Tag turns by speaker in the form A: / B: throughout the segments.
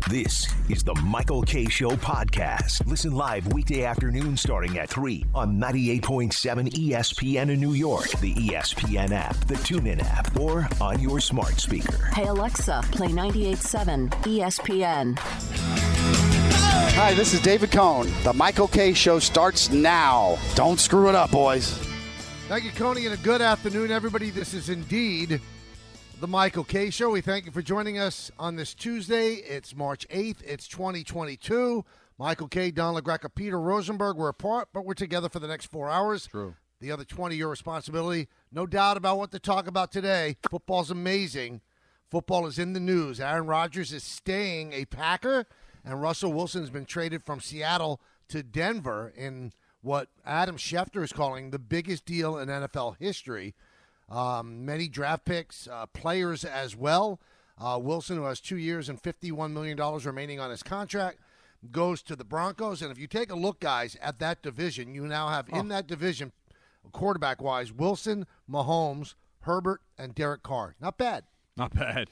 A: This is the Michael Kay Show podcast. Listen live weekday afternoon starting at 3 on 98.7 ESPN in New York, the ESPN app, the TuneIn app, or on your smart speaker.
B: Hey Alexa, play 98.7 ESPN.
C: Hi, this is David Cohn. The Michael Kay Show starts now. Don't screw it up, boys.
D: Thank you, Coney, and a good afternoon, everybody. This is indeed the Michael Kay Show. We thank you for joining us on this Tuesday. It's March 8th. It's 2022. Michael Kay, Don LaGreca, Peter Rosenberg. We're apart, but we're together for the next 4 hours.
E: True.
D: The other 20, your responsibility. No doubt about what to talk about today. Football's amazing. Football is in the news. Aaron Rodgers is staying a Packer, and Russell Wilson's been traded from Seattle to Denver in what Adam Schefter is calling the biggest deal in NFL history. Many draft picks, players as well. Wilson, who has 2 years and $51 million remaining on his contract, goes to the Broncos. And if you take a look, guys, at that division, you now have in that division, quarterback-wise, Wilson, Mahomes, Herbert, and Derek Carr. Not bad.
E: Not bad.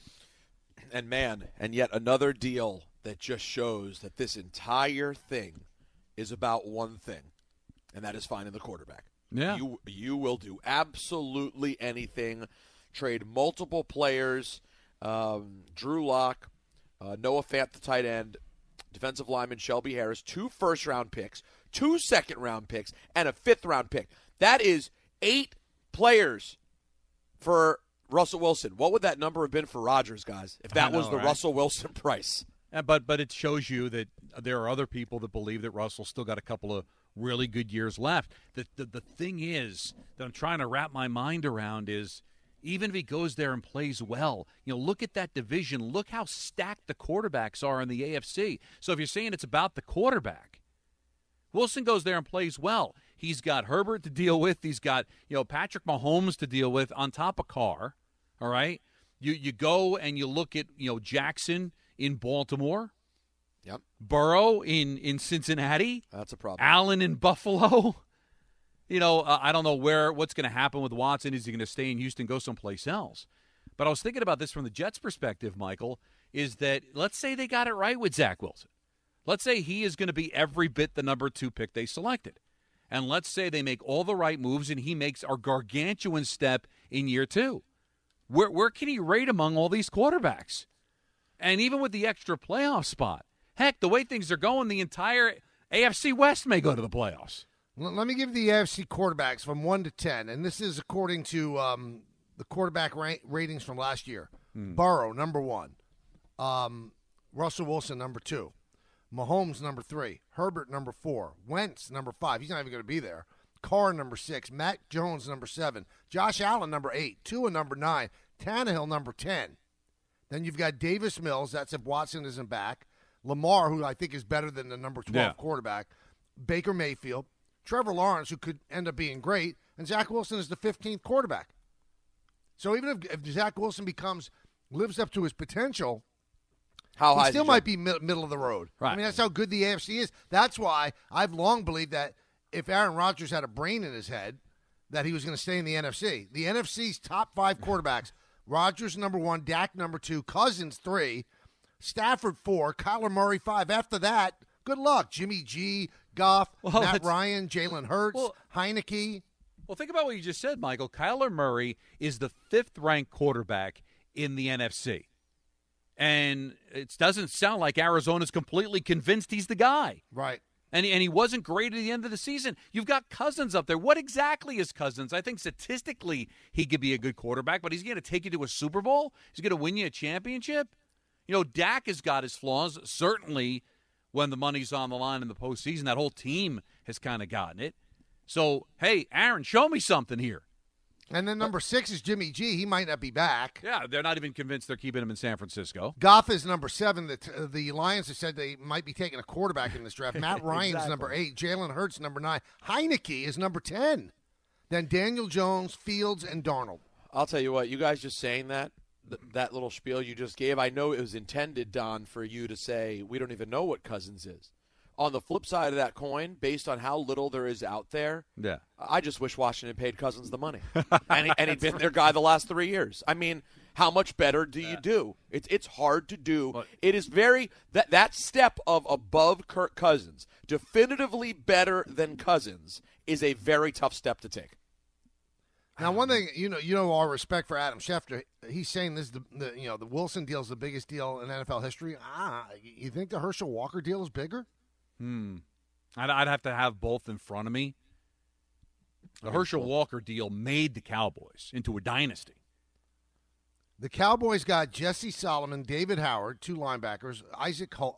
F: And yet another deal that just shows that this entire thing is about one thing, and that is finding the quarterback.
E: Yeah.
F: You will do absolutely anything. Trade multiple players. Drew Lock, Noah Fant, the tight end, defensive lineman Shelby Harris, 2 first-round picks, 2 second-round picks, and a 5th-round pick. That is 8 players for Russell Wilson. What would that number have been for Rodgers, guys, if that was the right? Russell Wilson price?
E: Yeah, but it shows you that there are other people that believe that Russell's still got a couple of really good years left. The thing is that I'm trying to wrap my mind around is even if he goes there and plays well, look at that division. Look how stacked the quarterbacks are in the AFC. So if you're saying it's about the quarterback, Wilson goes there and plays well. He's got Herbert to deal with. He's got Patrick Mahomes to deal with on top of Carr. All right, you go and you look at Jackson in Baltimore.
F: Yep.
E: Burrow in Cincinnati.
F: That's a problem.
E: Allen in Buffalo. I don't know what's going to happen with Watson. Is he going to stay in Houston, go someplace else? But I was thinking about this from the Jets' perspective, Michael, is that let's say they got it right with Zach Wilson. Let's say he is going to be every bit the number 2 pick they selected. And let's say they make all the right moves and he makes a gargantuan step in year 2. Where can he rate among all these quarterbacks? And even with the extra playoff spot, heck, the way things are going, the entire AFC West may go to the playoffs.
D: Let me give the AFC quarterbacks from 1 to 10, and this is according to the quarterback ratings from last year. Burrow, number 1. Russell Wilson, number 2. Mahomes, number 3. Herbert, number 4. Wentz, number 5. He's not even going to be there. Carr, number 6. Matt Jones, number 7. Josh Allen, number 8. Tua, number 9. Tannehill, number 10. Then you've got Davis Mills. That's if Watson isn't back. Lamar, who I think is better than the number 12 quarterback. Baker Mayfield. Trevor Lawrence, who could end up being great. And Zach Wilson is the 15th quarterback. So even if Zach Wilson lives up to his potential, he still might be middle of the road.
E: Right.
D: I mean, that's how good the AFC is. That's why I've long believed that if Aaron Rodgers had a brain in his head, that he was going to stay in the NFC. The NFC's top 5 quarterbacks, Rodgers, number 1, Dak, number 2, Cousins, 3, Stafford, 4, Kyler Murray, 5. After that, good luck. Jimmy G, Goff, Matt Ryan, Jalen Hurts, Heineke.
E: Well, think about what you just said, Michael. Kyler Murray is the 5th-ranked quarterback in the NFC. And it doesn't sound like Arizona's completely convinced he's the guy.
D: Right.
E: And he wasn't great at the end of the season. You've got Cousins up there. What exactly is Cousins? I think statistically he could be a good quarterback, but he's going to take you to a Super Bowl? He's going to win you a championship? Dak has got his flaws, certainly when the money's on the line in the postseason. That whole team has kind of gotten it. So, hey, Aaron, show me something here.
D: And then number 6 is Jimmy G. He might not be back.
E: Yeah, they're not even convinced they're keeping him in San Francisco.
D: Goff is number 7. The Lions have said they might be taking a quarterback in this draft. Matt Ryan's number 8. Jalen Hurts, number 9. Heineke is number 10. Then Daniel Jones, Fields, and Darnold.
F: I'll tell you what, you guys just saying that little spiel you just gave, I know it was intended, Don, for you to say we don't even know what Cousins is. On the flip side of that coin, based on how little there is out there, I just wish Washington paid Cousins the money. and he'd been their guy the last 3 years. I mean, how much better do you do? It's hard to do. It is very that step of above Kirk Cousins, definitively better than Cousins, is a very tough step to take.
D: Now, one thing, you know, our respect for Adam Schefter. He's saying this is the Wilson deal is the biggest deal in NFL history. You think the Herschel Walker deal is bigger?
E: I'd have to have both in front of me. The Herschel Walker deal made the Cowboys into a dynasty.
D: The Cowboys got Jesse Solomon, David Howard, 2 linebackers, Isaac Holt,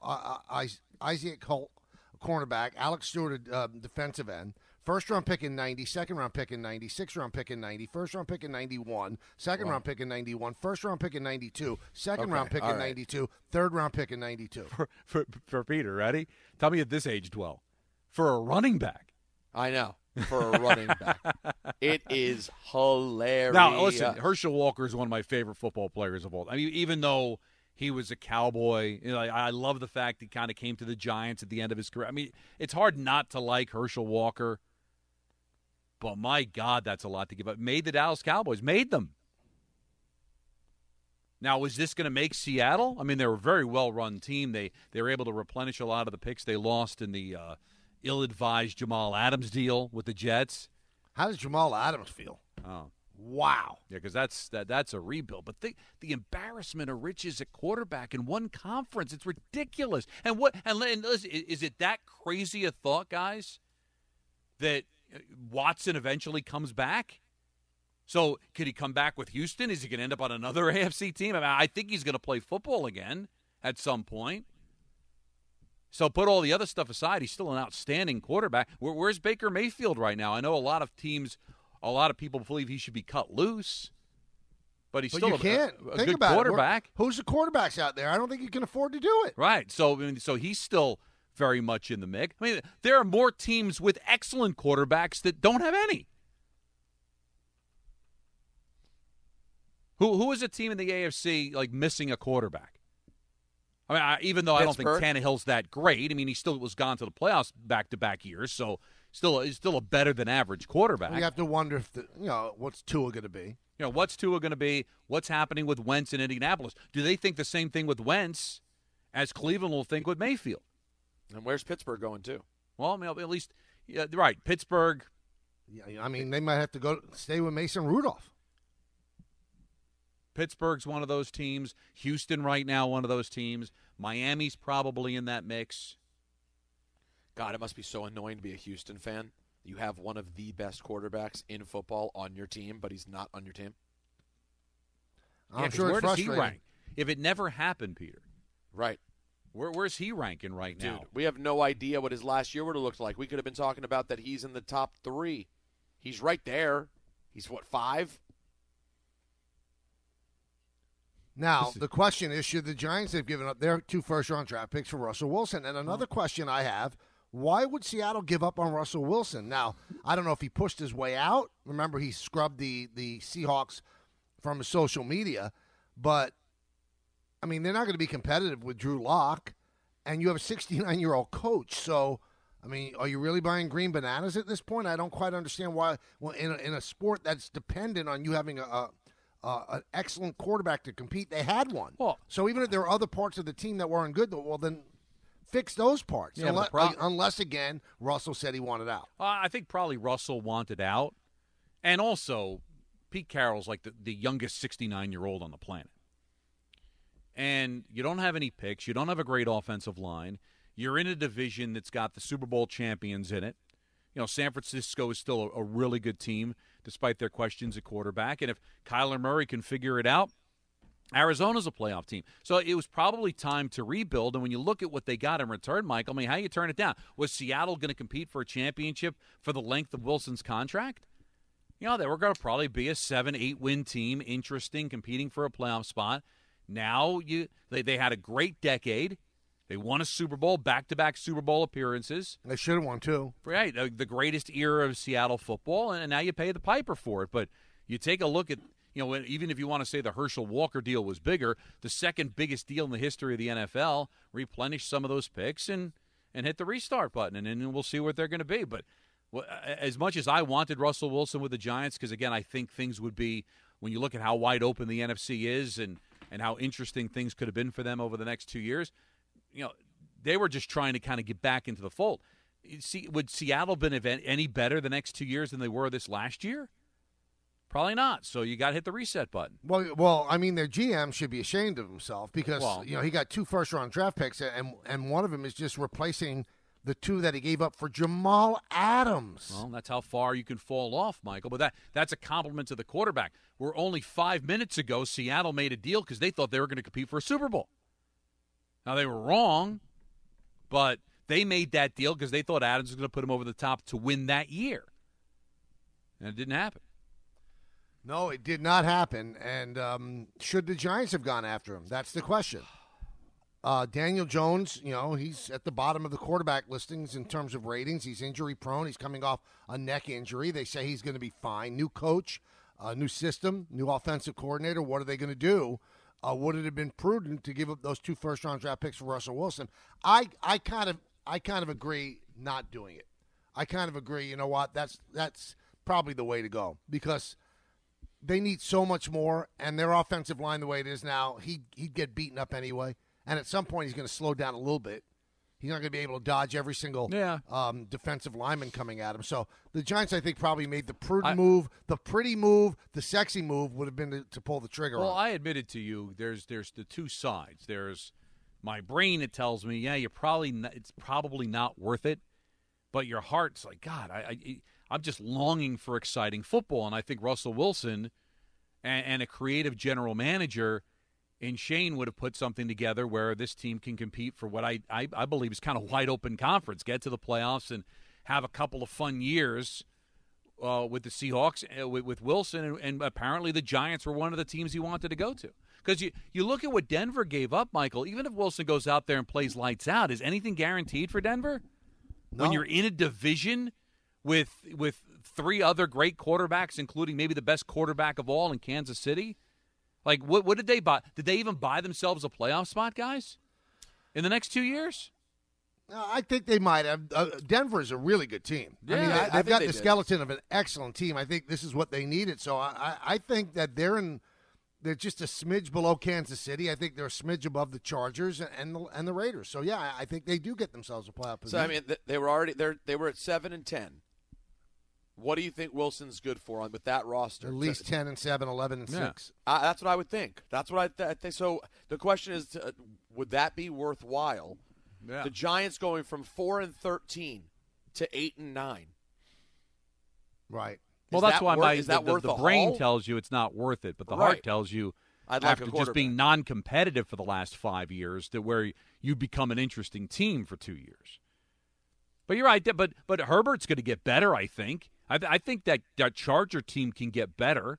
D: cornerback, Alex Stewart, defensive end, first-round pick in 90, second-round pick in 90, sixth-round pick in 90, first-round pick in 91, second-round pick in 91, first-round pick in 92, second-round pick in 92, third-round pick in 92.
E: For Peter, ready? Tell me at this aged well. For a running back.
F: I know. For a running back. It is hilarious.
E: Now, listen, Herschel Walker is one of my favorite football players of all. I mean, even though he was a Cowboy, I love the fact he kind of came to the Giants at the end of his career. I mean, it's hard not to like Herschel Walker, but my God, that's a lot to give up. Made the Dallas Cowboys. Made them. Now, was this going to make Seattle? I mean, they were a very well-run team. They were able to replenish a lot of the picks they lost in the ill-advised Jamal Adams deal with the Jets.
D: How does Jamal Adams feel?
E: Oh,
D: wow!
E: Yeah, because that's a rebuild. But the embarrassment of riches at quarterback in one conference, it's ridiculous. And listen, is it that crazy a thought, guys, that Watson eventually comes back? So could he come back with Houston? Is he going to end up on another AFC team? I mean, I think he's going to play football again at some point. So put all the other stuff aside, he's still an outstanding quarterback. Where's Baker Mayfield right now? I know a lot of people believe he should be cut loose, but he's still a good quarterback.
D: Who's the quarterbacks out there? I don't think you can afford to do it.
E: Right. So he's still very much in the mix. I mean, there are more teams with excellent quarterbacks that don't have any. Who is a team in the AFC like missing a quarterback? I mean, even though
F: Pittsburgh.
E: I don't think Tannehill's that great, I mean, he still was gone to the playoffs back-to-back years, so he's still a better than average quarterback.
D: You have to wonder if what's Tua going to be?
E: What's Tua going to be? What's happening with Wentz in Indianapolis? Do they think the same thing with Wentz as Cleveland will think with Mayfield?
F: And where's Pittsburgh going to?
E: Well, I mean, at least right, Pittsburgh.
D: Yeah, I mean, they might have to stay with Mason Rudolph.
E: Pittsburgh's one of those teams. Houston right now, one of those teams. Miami's probably in that mix.
F: God, it must be so annoying to be a Houston fan. You have one of the best quarterbacks in football on your team, but he's not on your team.
D: I'm sure it's frustrating.
E: Where does he rank? If it never happened, Peter.
F: Right.
E: Where's he ranking right now?
F: Dude, we have no idea what his last year would have looked like. We could have been talking about that he's in the top 3. He's right there. He's, 5?
D: Now, the question is, should the Giants have given up their 2 first-round draft picks for Russell Wilson? And another question I have, why would Seattle give up on Russell Wilson? Now, I don't know if he pushed his way out. Remember, he scrubbed the Seahawks from his social media. But, I mean, they're not going to be competitive with Drew Lock, and you have a 69-year-old coach. So, I mean, are you really buying green bananas at this point? I don't quite understand why. Well, in a sport that's dependent on you having an excellent quarterback to compete, they had one.
E: Well,
D: so even if there are other parts of the team that weren't good, well, then fix those parts.
E: Yeah,
D: unless, again, Russell said he wanted out.
E: I think probably Russell wanted out. And also, Pete Carroll's like the youngest 69-year-old on the planet. And you don't have any picks. You don't have a great offensive line. You're in a division that's got the Super Bowl champions in it. San Francisco is still a really good team, despite their questions at quarterback. And if Kyler Murray can figure it out, Arizona's a playoff team. So it was probably time to rebuild. And when you look at what they got in return, Mike, I mean, how you turn it down? Was Seattle going to compete for a championship for the length of Wilson's contract? They were going to probably be a 7-8 win team, interesting, competing for a playoff spot. Now they had a great decade. They won a Super Bowl, back-to-back Super Bowl appearances.
D: They should have won, too.
E: Right, the greatest era of Seattle football, and now you pay the piper for it. But you take a look at, even if you want to say the Herschel Walker deal was bigger, the second biggest deal in the history of the NFL, replenish some of those picks and hit the restart button, and then we'll see what they're going to be. But as much as I wanted Russell Wilson with the Giants, because, again, I think things would be when you look at how wide open the NFC is and how interesting things could have been for them over the next 2 years, they were just trying to kind of get back into the fold. Would Seattle have been any better the next 2 years than they were this last year? Probably not. So you got to hit the reset button.
D: Well, I mean, their GM should be ashamed of himself because he got 2 first-round draft picks, and one of them is just replacing the 2 that he gave up for Jamal Adams.
E: Well, that's how far you can fall off, Michael. But that's a compliment to the quarterback. Where only 5 minutes ago, Seattle made a deal because they thought they were going to compete for a Super Bowl. Now, they were wrong, but they made that deal because they thought Adams was going to put him over the top to win that year. And it didn't happen.
D: No, it did not happen. And should the Giants have gone after him? That's the question. Daniel Jones, he's at the bottom of the quarterback listings in terms of ratings. He's injury prone. He's coming off a neck injury. They say he's going to be fine. New coach, new system, new offensive coordinator. What are they going to do? Would it have been prudent to give up those 2 first-round draft picks for Russell Wilson? I kind of agree not doing it. I kind of agree. You know what? That's probably the way to go because they need so much more, and their offensive line, the way it is now, he'd get beaten up anyway. And at some point, he's going to slow down a little bit. He's not going to be able to dodge every single defensive lineman coming at him. So the Giants, I think, probably made the prudent move, the pretty move, the sexy move would have been to pull the trigger on.
E: Well, I admitted to you, there's the 2 sides. There's my brain that tells me, it's probably not worth it. But your heart's like, God, I'm just longing for exciting football. And I think Russell Wilson and a creative general manager in Shane would have put something together where this team can compete for what I believe is kind of wide open conference, get to the playoffs and have a couple of fun years with the Seahawks, with Wilson. And apparently the Giants were one of the teams he wanted to go to. Because you look at what Denver gave up, Michael, even if Wilson goes out there and plays lights out, is anything guaranteed for Denver? No. When you're in a division with 3 other great quarterbacks, including maybe the best quarterback of all in Kansas City? Like, what did they buy? Did they even buy themselves a playoff spot, guys, in the next 2 years?
D: I think they might have. Denver is a really good team.
E: Yeah,
D: I mean, they've got the skeleton of an excellent team. I think this is what they needed. So I think that they're just a smidge below Kansas City. I think they're a smidge above the Chargers and the Raiders. So, yeah, I think they do get themselves a playoff position.
F: So, I mean, they were at 7-10. What do you think Wilson's good for with that roster?
D: At least 10-7, 11-6.
F: That's what I would think. That's what I think. So the question is, would that be worthwhile? Yeah. The Giants going from 4-13 to 8-9.
D: Right.
E: Well, that's why the brain tells you it's not worth it, but the heart tells you after just being non-competitive for the last 5 years, that where you become an interesting team for 2 years. But you're right. But Herbert's going to get better, I think. I think that Charger team can get better.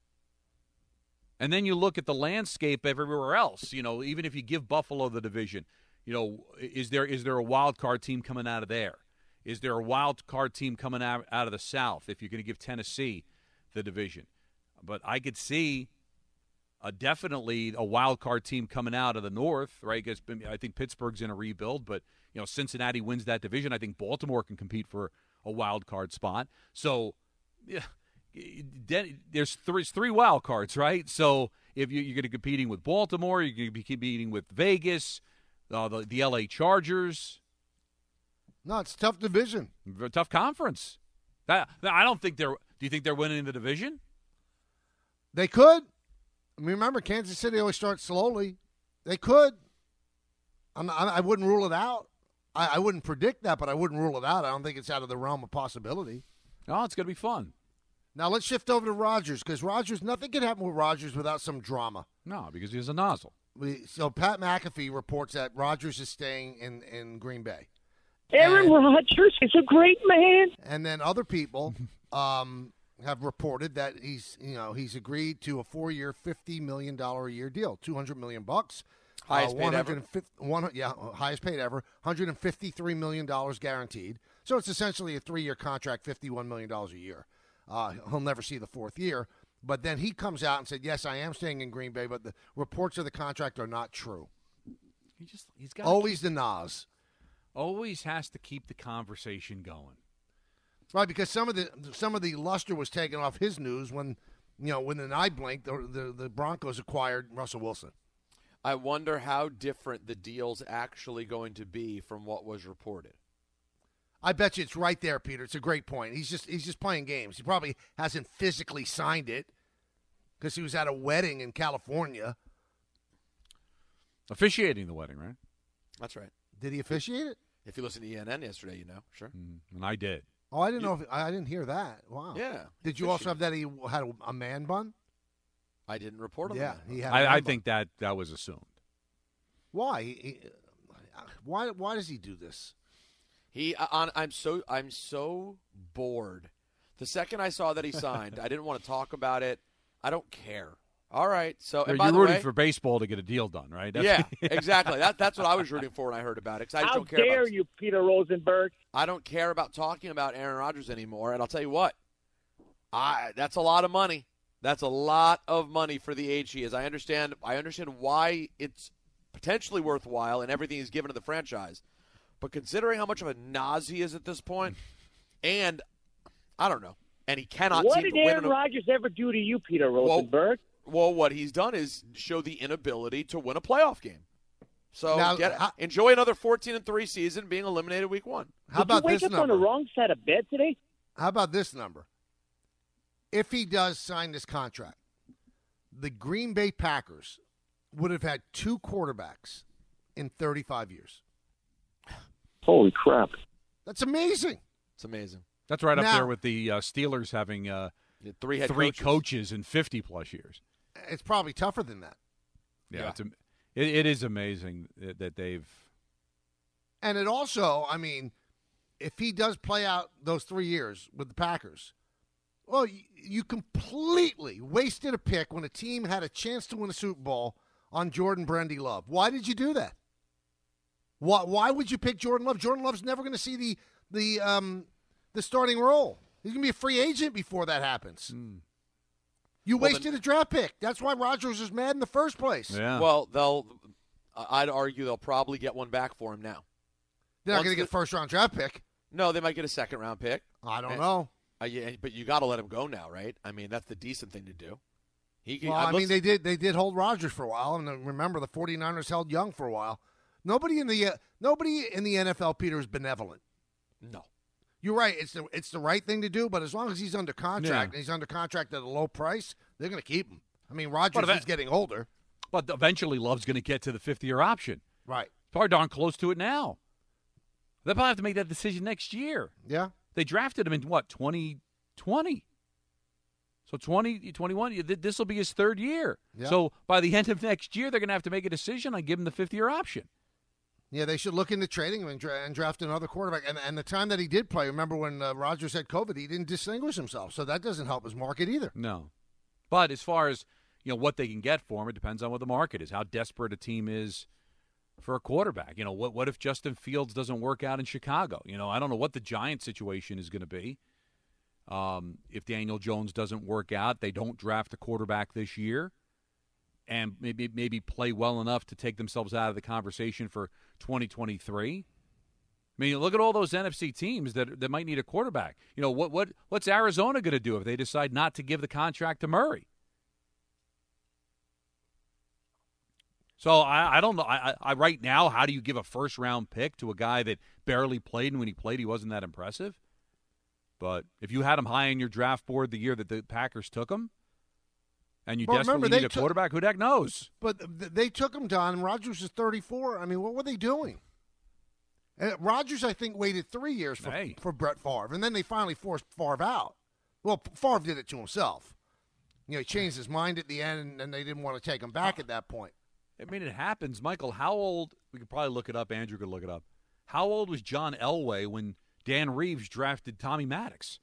E: And then you look at the landscape everywhere else. Even if you give Buffalo the division, is there a wild card team coming out of there? Is there a wild card team coming out of the South if you're going to give Tennessee the division? But I could see definitely a wild card team coming out of the North, right? Because I think Pittsburgh's in a rebuild, but Cincinnati wins that division. I think Baltimore can compete for a wild card spot. So, yeah, there's 3 wild cards, right? So if you're going to be competing with Baltimore, you're going to be competing with Vegas, the LA Chargers.
D: No, it's a tough division.
E: A tough conference. I don't think they're. Do you think they're winning the division?
D: They could. I mean, remember, Kansas City always starts slowly. They could. I wouldn't rule it out. I wouldn't predict that, but I wouldn't rule it out. I don't think it's out of the realm of possibility.
E: Oh, it's going to be fun.
D: Now let's shift over to Rodgers, because nothing can happen with Rodgers without some drama.
E: No, because he has a nozzle.
D: So Pat McAfee reports that Rodgers is staying in Green Bay.
G: Aaron Rodgers is a great man.
D: And then other people have reported that he's agreed to a 4-year, $50 million a year deal, $200 million.
F: Highest paid ever.
D: Highest paid ever. $153 million guaranteed. So it's essentially a 3-year contract, $51 million a year. He'll never see the 4th year. But then he comes out and said, yes, I am staying in Green Bay, but the reports of the contract are not true.
E: He's got
D: always the Nas.
E: Always has to keep the conversation going.
D: Right, because some of the luster was taken off his news when when an eye blinked, the Broncos acquired Russell Wilson.
F: I wonder how different the deal's actually going to be from what was reported.
D: I bet you it's right there, Peter. It's a great point. He's just playing games. He probably hasn't physically signed it because he was at a wedding in California.
E: Officiating the wedding, right?
F: That's right.
D: Did he officiate it?
F: If you listened to ENN yesterday, you know. Sure.
E: And I did.
D: Oh, I didn't know. I didn't hear that. Wow.
F: Yeah.
D: Did you also have that he had a man bun?
F: I didn't report on
D: Yeah,
F: that.
D: he had.
E: I think that was assumed.
D: Why? Why does he do this?
F: I'm so bored. The second I saw that he signed, I didn't want to talk about it. I don't care. All right. So and by
E: you're
F: the
E: rooting
F: way,
E: for baseball to get a deal done, right?
F: Yeah, exactly. That's what I was rooting for when I heard about it. 'Cause I just
G: How
F: don't care
G: dare
F: about,
G: you, Peter Rosenberg?
F: I don't care about talking about Aaron Rodgers anymore. And I'll tell you what, that's a lot of money. That's a lot of money for the age he is. I understand why it's potentially worthwhile and everything he's given to the franchise. But considering how much of a Nas he is at this point, and I don't know, and he cannot
G: What
F: seem
G: did
F: to win
G: Aaron Rodgers ever do to you, Peter Rosenberg?
F: Well, what he's done is show the inability to win a playoff game. So
D: Now,
F: enjoy another 14-3 season, being eliminated week 1.
D: How about
G: Did you
D: this
G: wake up on
D: number?
G: the wrong side of bed today?
D: How about this number? If he does sign this contract, the Green Bay Packers would have had 2 quarterbacks in 35 years.
G: Holy crap.
D: That's amazing.
F: It's amazing.
E: That's right up
D: Now-
E: there with the Steelers having
F: 3 head
E: three
F: coaches.
E: coaches in 50-plus years.
D: It's probably tougher than that.
E: Yeah, it is amazing that they've.
D: And it also, if he does play out those 3 years with the Packers, well, you completely wasted a pick when a team had a chance to win a Super Bowl on Jordan Brandy Love. Why did you do that? Why would you pick Jordan Love? Jordan Love's never going to see the starting role. He's going to be a free agent before that happens. You wasted a draft pick. That's why Rodgers is mad in the first place.
E: Yeah.
F: Well, I'd argue they'll probably get one back for him now.
D: They're not going to get a first-round draft pick.
F: No, they might get a second-round pick.
D: I don't know.
F: But you got to let him go now, right? That's the decent thing to do.
D: They did hold Rodgers for a while, and remember the 49ers held Young for a while. Nobody in the NFL, Peter, is benevolent.
F: No.
D: You're right. It's the right thing to do, but as long as he's under contract, and he's under contract at a low price, they're going to keep him. Rodgers is getting older.
E: But eventually Love's going to get to the 5th-year option.
D: Right.
E: Probably darn close to it now. They'll probably have to make that decision next year.
D: Yeah.
E: They drafted him in, 2020? So 2021, this will be his 3rd year.
D: Yeah.
E: So by the end of next year, they're going to have to make a decision on giving him the 5th-year option.
D: Yeah, they should look into trading him and draft another quarterback. And the time that he did play, remember when Rodgers had COVID, he didn't distinguish himself. So that doesn't help his market either.
E: No. But as far as what they can get for him, it depends on what the market is, how desperate a team is for a quarterback. What if Justin Fields doesn't work out in Chicago? I don't know what the Giants situation is going to be. If Daniel Jones doesn't work out, they don't draft a quarterback this year and maybe play well enough to take themselves out of the conversation for 2023. Look at all those NFC teams that might need a quarterback. What's Arizona going to do if they decide not to give the contract to Murray? So I don't know. I right now, how do you give a first-round pick to a guy that barely played, and when he played, he wasn't that impressive? But if you had him high on your draft board the year that the Packers took him, and you desperately need a quarterback, who the heck knows?
D: But they took him, Don, and Rodgers is 34. What were they doing? Rodgers, I think, waited 3 years for Brett Favre, and then they finally forced Favre out. Well, Favre did it to himself. He changed his mind at the end, and they didn't want to take him back at that point.
E: It happens. Michael, how old – we could probably look it up. Andrew could look it up. How old was John Elway when Dan Reeves drafted Tommy Maddox?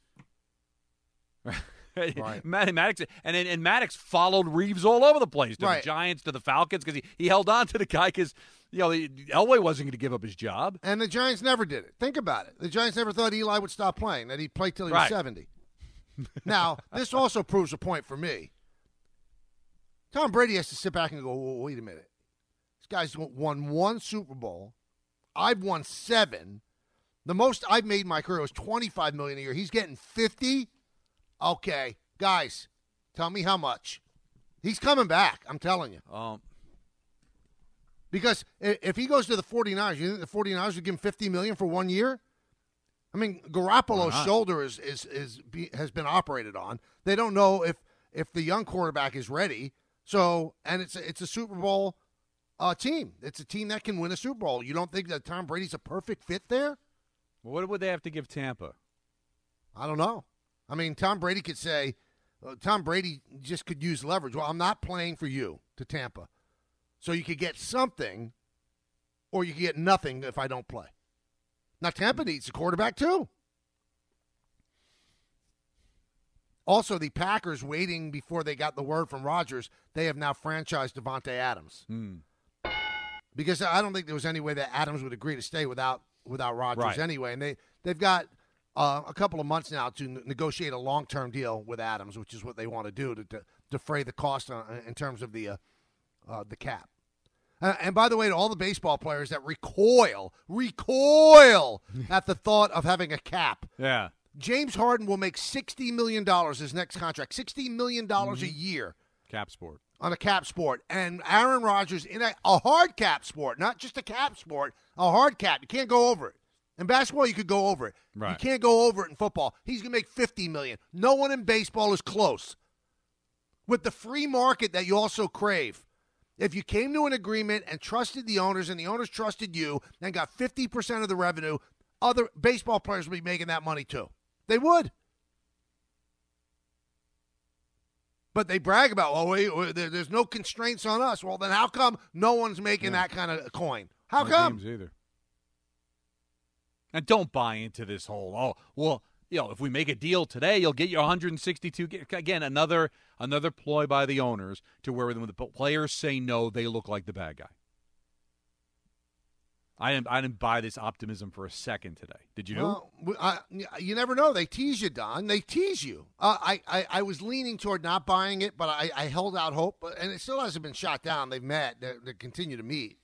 D: Right.
E: Maddox, and Maddox followed Reeves all over the place, to
D: right.
E: the Giants, to the Falcons, because he held on to the guy because Elway wasn't going to give up his job.
D: And the Giants never did it. Think about it. The Giants never thought Eli would stop playing, that he'd play till he was 70. Now, this also proves a point for me. Tom Brady has to sit back and go, wait a minute. This guy's won 1 Super Bowl. I've won 7. The most I've made in my career was $25 million a year. He's getting $50. Okay, guys, Tell me how much. He's coming back, I'm telling you. Because if he goes to the 49ers, you think the 49ers would give him $50 million for 1 year? I mean, Garoppolo's shoulder has been operated on. They don't know if the young quarterback is ready. So, and it's a Super Bowl team. It's a team that can win a Super Bowl. You don't think that Tom Brady's a perfect fit there?
E: Well, what would they have to give Tampa?
D: I don't know. I mean, Tom Brady could say, Tom Brady just could use leverage. Well, I'm not playing for you to Tampa. So you could get something, or you could get nothing if I don't play. Now, Tampa needs a quarterback, too. Also, the Packers, waiting before they got the word from Rodgers, they have now franchised Devontae Adams. Because I don't think there was any way that Adams would agree to stay without Rodgers anyway. And they've got a couple of months now to negotiate a long-term deal with Adams, which is what they want to do to defray the cost in terms of the cap. And by the way, to all the baseball players that recoil at the thought of having a cap.
E: Yeah.
D: James Harden will make $60 million his next contract, $60 million a year.
E: Cap sport.
D: On a cap sport. And Aaron Rodgers in a hard cap sport, not just a cap sport, a hard cap. You can't go over it. In basketball, you could go over it.
E: Right. You
D: can't go over it in football. He's going to make $50 million. No one in baseball is close. With the free market that you also crave, if you came to an agreement and trusted the owners and the owners trusted you and got 50% of the revenue, other baseball players would be making that money too. They would. But they brag about, there's no constraints on us. Well, then how come no one's making that kind of coin? How come?
E: Games either. And don't buy into this whole, if we make a deal today, you'll get your 162. Again, another ploy by the owners to where when the players say no, they look like the bad guy. I didn't buy this optimism for a second today. Did you?
D: Well, you never know. They tease you, Don. They tease you. I was leaning toward not buying it, but I held out hope. And it still hasn't been shot down. They've met. They continue to meet.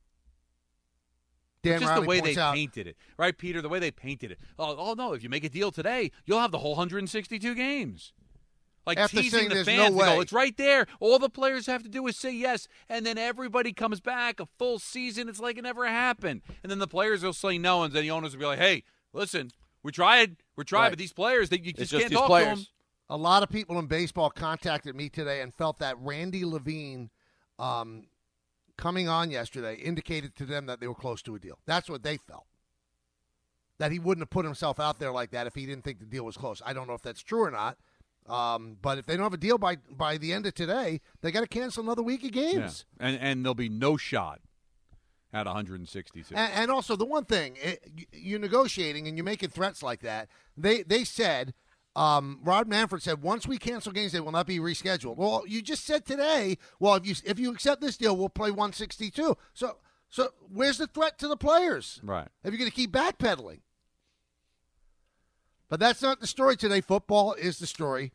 D: Dan
E: just
D: Riley
E: the way they
D: out,
E: painted it. Right, Peter? The way they painted it. Oh, no, if you make a deal today, you'll have the whole 162 games. Like
D: after
E: teasing the fans. No way. It's right there. All the players have to do is say yes, and then everybody comes back a full season. It's like it never happened. And then the players will say no, and then the owners will be like, hey, listen, we tried, but these players, you just can't talk to them.
D: A lot of people in baseball contacted me today and felt that Randy Levine coming on yesterday indicated to them that they were close to a deal. That's what they felt. That he wouldn't have put himself out there like that if he didn't think the deal was close. I don't know if that's true or not. But if they don't have a deal by the end of today, they got to cancel another week of games.
E: Yeah. And there'll be no shot at 166.
D: And also, the one thing, you're negotiating and you're making threats like that. They said, Rod Manfred said, once we cancel games, they will not be rescheduled. Well, you just said today, if you accept this deal, we'll play 162. So where's the threat to the players?
E: Right.
D: If you're going to keep backpedaling. But that's not the story today. Football is the story.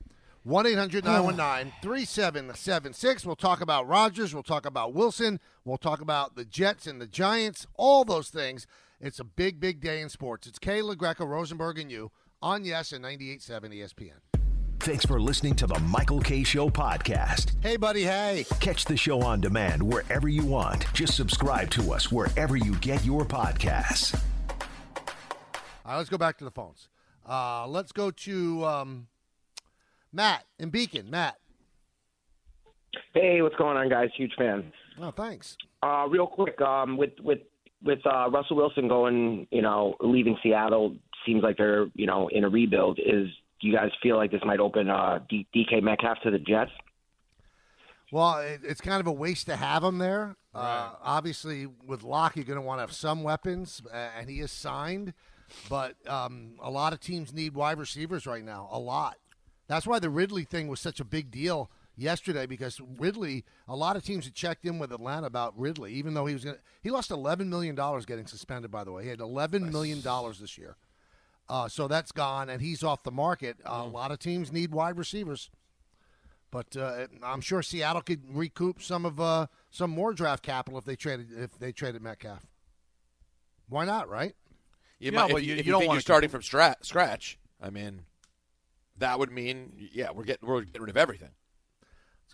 D: 1-800-919-3776. We'll talk about Rodgers. We'll talk about Wilson. We'll talk about the Jets and the Giants, all those things. It's a big, big day in sports. It's Kay LaGreca, Rosenberg, and you on Yes and 98.7 ESPN.
A: Thanks for listening to the Michael Kay Show podcast.
D: Hey, buddy, hey.
A: Catch the show on demand wherever you want. Just subscribe to us wherever you get your podcasts.
D: All right, let's go back to the phones. Let's go to Matt in Beacon. Matt.
H: Hey, what's going on, guys? Huge fan.
D: Oh, thanks.
H: Real quick, with Russell Wilson going, leaving Seattle, seems like they're, in a rebuild. Do you guys feel like this might open DK Metcalf to the Jets?
D: Well, it's kind of a waste to have him there. Right. Obviously, with Locke, you're going to want to have some weapons, and he is signed. But a lot of teams need wide receivers right now, a lot. That's why the Ridley thing was such a big deal yesterday, because Ridley, a lot of teams had checked in with Atlanta about Ridley, even though he lost $11 million getting suspended, by the way. He had $11 million this year. So that's gone, and he's off the market. A lot of teams need wide receivers. But I'm sure Seattle could recoup some more draft capital if they traded Metcalf. Why not, right?
F: If you think you're starting from scratch, I mean, that would mean, we're getting rid of everything.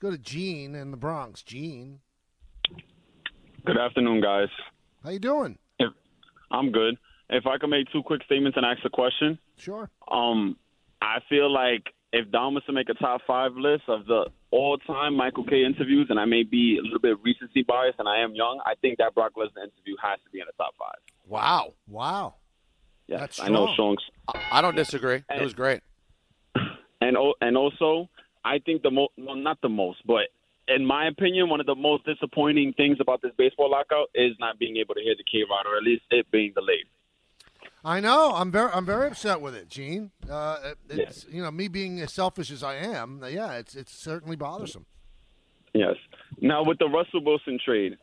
D: go to Gene in the Bronx. Gene.
I: Good afternoon, guys.
D: How you doing?
I: I'm good. If I could make 2 quick statements and ask a question.
D: Sure.
I: I feel like if Dom was to make a top 5 list of the all-time Michael Kay interviews, and I may be a little bit recency biased and I am young, I think that Brock Lesnar interview has to be in the top 5.
F: Wow.
I: Yes,
D: That's
I: I know
D: strong.
I: Strong's.
F: I don't disagree. It was great.
I: And also, I think not the most, but in my opinion, one of the most disappointing things about this baseball lockout is not being able to hear the K-Rod, or at least it being delayed.
D: I know. I'm very upset with it, Gene. It's me being as selfish as I am. Yeah, it's certainly bothersome.
I: Yes. Now with the Russell Wilson trade,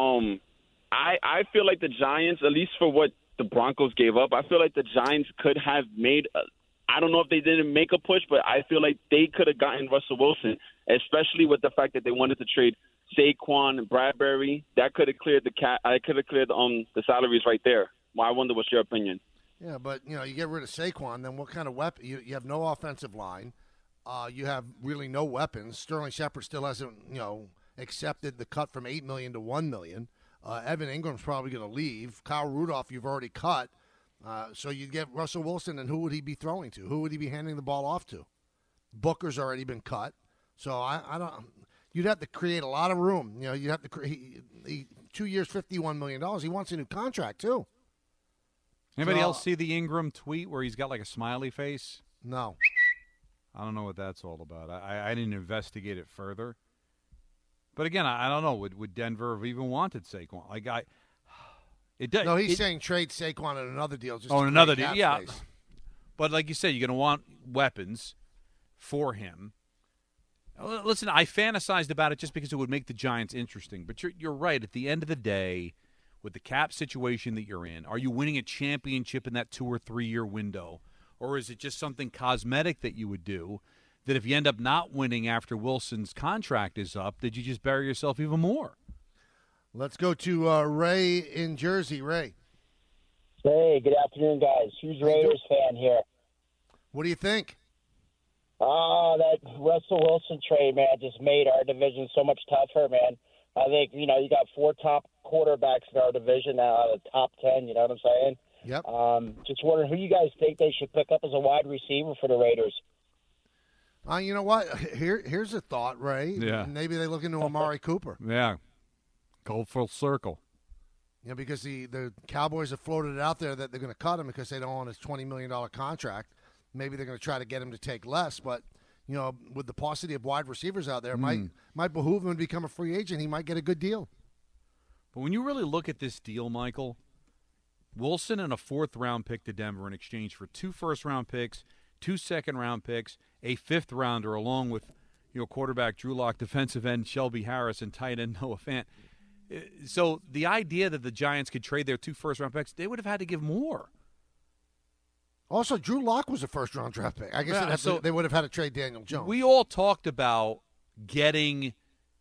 I: I feel like the Giants, at least for what the Broncos gave up, I feel like the Giants could have made. I don't know if they didn't make a push, but I feel like they could have gotten Russell Wilson, especially with the fact that they wanted to trade Saquon and Bradbury. That could have cleared the salaries right there. Well, I wonder what's your opinion.
D: Yeah, but you get rid of Saquon, then what kind of weapon? You have no offensive line. You have really no weapons. Sterling Shepard still hasn't accepted the cut from $8 million to $1 million. Evan Ingram's probably going to leave. Kyle Rudolph you've already cut. So you get Russell Wilson, and who would he be throwing to? Who would he be handing the ball off to? Booker's already been cut. So I don't. You'd have to create a lot of room. You'd have to create 2 years, $51 million. He wants a new contract too.
E: Anybody else see the Ingram tweet where he's got like a smiley face?
D: No.
E: I don't know what that's all about. I didn't investigate it further. But again, I don't know. Would Denver have even wanted Saquon?
D: No, he's saying trade Saquon in another deal.
E: Another deal, yeah.
D: Space.
E: But like you said, you're going to want weapons for him. Listen, I fantasized about it just because it would make the Giants interesting. But you're right. At the end of the day, with the cap situation that you're in, are you winning a championship in that 2 or 3 year window? Or is it just something cosmetic that you would do that if you end up not winning after Wilson's contract is up, did you just bury yourself even more?
D: Let's go to Ray in Jersey. Ray.
J: Hey, good afternoon, guys. Huge Raiders fan here.
D: What do you think?
J: That Russell Wilson trade, man, just made our division so much tougher, man. I think, you got 4 top quarterbacks in our division now out of the top 10, you know what I'm saying?
D: Yep.
J: Just wondering who you guys think they should pick up as a wide receiver for the Raiders.
D: You know what? Here's a thought, Ray.
E: Yeah.
D: Maybe they look into Amari Cooper.
E: Yeah. Go full circle.
D: Because the Cowboys have floated it out there that they're going to cut him because they don't want his $20 million contract. Maybe they're going to try to get him to take less, but with the paucity of wide receivers out there, might behoove him to become a free agent. He might get a good deal.
E: But when you really look at this deal, Michael, Wilson and a 4th-round pick to Denver in exchange for 2 first-round picks, 2 second-round picks, a 5th-rounder, along with quarterback Drew Lock, defensive end Shelby Harris, and tight end Noah Fant. So the idea that the Giants could trade their 2 first-round picks, they would have had to give more.
D: Also, Drew Lock was a first-round draft pick. I guess they would have had to trade Daniel Jones.
E: We all talked about getting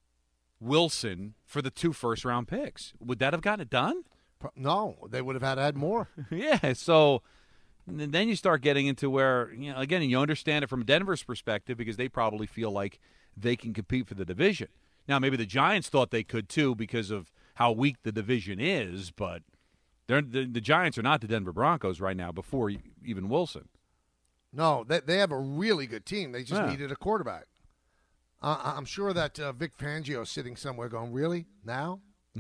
E: Wilson for the 2 first-round picks. Would that have gotten it done?
D: No, they would have had to add more.
E: Yeah, so then you start getting into where, again, you understand it from Denver's perspective because they probably feel like they can compete for the division. Now, maybe the Giants thought they could, too, because of how weak the division is, but the Giants are not the Denver Broncos right now before even Wilson.
D: No, they have a really good team. They just needed a quarterback. I'm sure that Vic Fangio is sitting somewhere going, really? Now?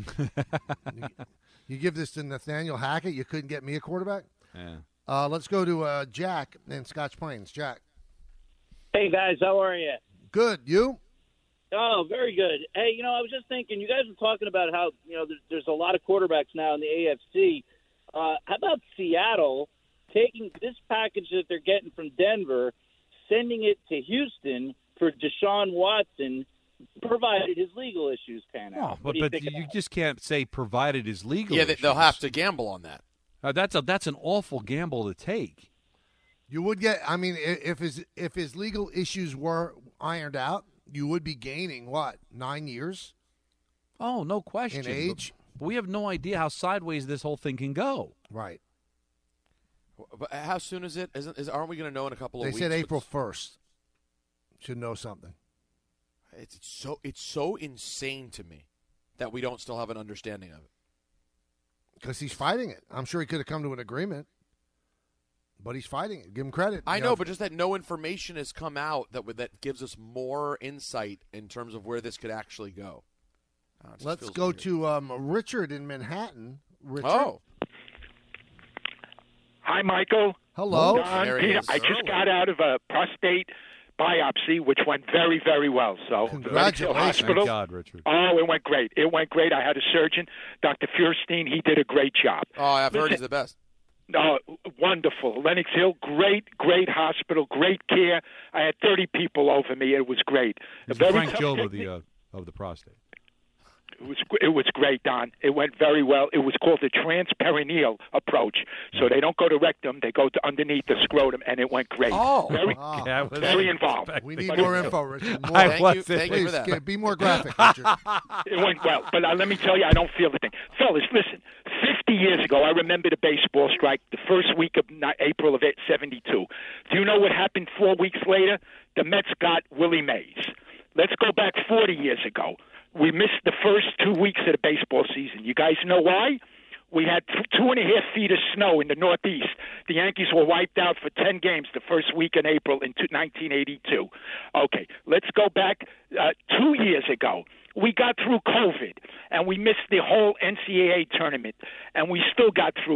D: You give this to Nathaniel Hackett? You couldn't get me a quarterback?
E: Yeah.
D: Let's go to Jack in Scotch Plains. Jack.
K: Hey, guys. How are you?
D: Good. You?
K: Oh, very good. Hey, I was just thinking, you guys were talking about how, there's a lot of quarterbacks now in the AFC. How about Seattle taking this package that they're getting from Denver, sending it to Houston for Deshaun Watson, provided his legal issues pan out?
E: But you just can't say provided his legal issues.
F: They'll have to gamble on that.
E: That's an awful gamble to take.
D: You would get, if his legal issues were ironed out, you would be gaining, 9 years?
E: Oh, no question.
D: In age?
E: But we have no idea how sideways this whole thing can go.
D: Right.
F: But how soon is it? Aren't we going to know in a couple of weeks?
D: They said April 1st. Should know something.
F: It's so insane to me that we don't still have an understanding of it.
D: Because he's fighting it. I'm sure he could have come to an agreement, but he's fighting it. Give him credit.
F: I know, but just that no information has come out that gives us more insight in terms of where this could actually go.
D: Let's go
F: weird.
D: to Richard in Manhattan. Richard.
F: Oh.
L: Hi, Michael.
D: Hello.
L: Don, Peter, I just got out of a prostate biopsy, which went very, very well. So,
D: congratulations.
L: Hospital.
E: Thank God, Richard.
L: Oh, it went great. It went great. I had a surgeon, Dr. Feuerstein. He did a great job.
F: Oh, I've heard he's the best.
L: Oh, wonderful. Lenox Hill, great hospital, great care. I had 30 people over me. It was great.
E: He's
L: Very
E: Frank
L: tough
E: Job
L: technique.
E: of the prostate.
L: It was great, Don. It went very well. It was called the transperineal approach. So they don't go to rectum; they go to underneath the scrotum, and it went great.
F: Oh,
L: very involved.
D: We need more info, Richard. More.
F: Thank you for that.
D: Be more graphic, Richard.
L: It went well, but let me tell you, I don't feel the thing. Fellas, listen. 50 years ago, I remember the baseball strike, the first week of April of '72. Do you know what happened 4 weeks later? The Mets got Willie Mays. Let's go back 40 years ago. We missed the first 2 weeks of the baseball season. You guys know why? We had 2.5 feet of snow in the Northeast. The Yankees were wiped out for 10 games the first week in April in 1982. Okay, let's go back 2 years ago. We got through COVID, and we missed the whole NCAA tournament, and we still got through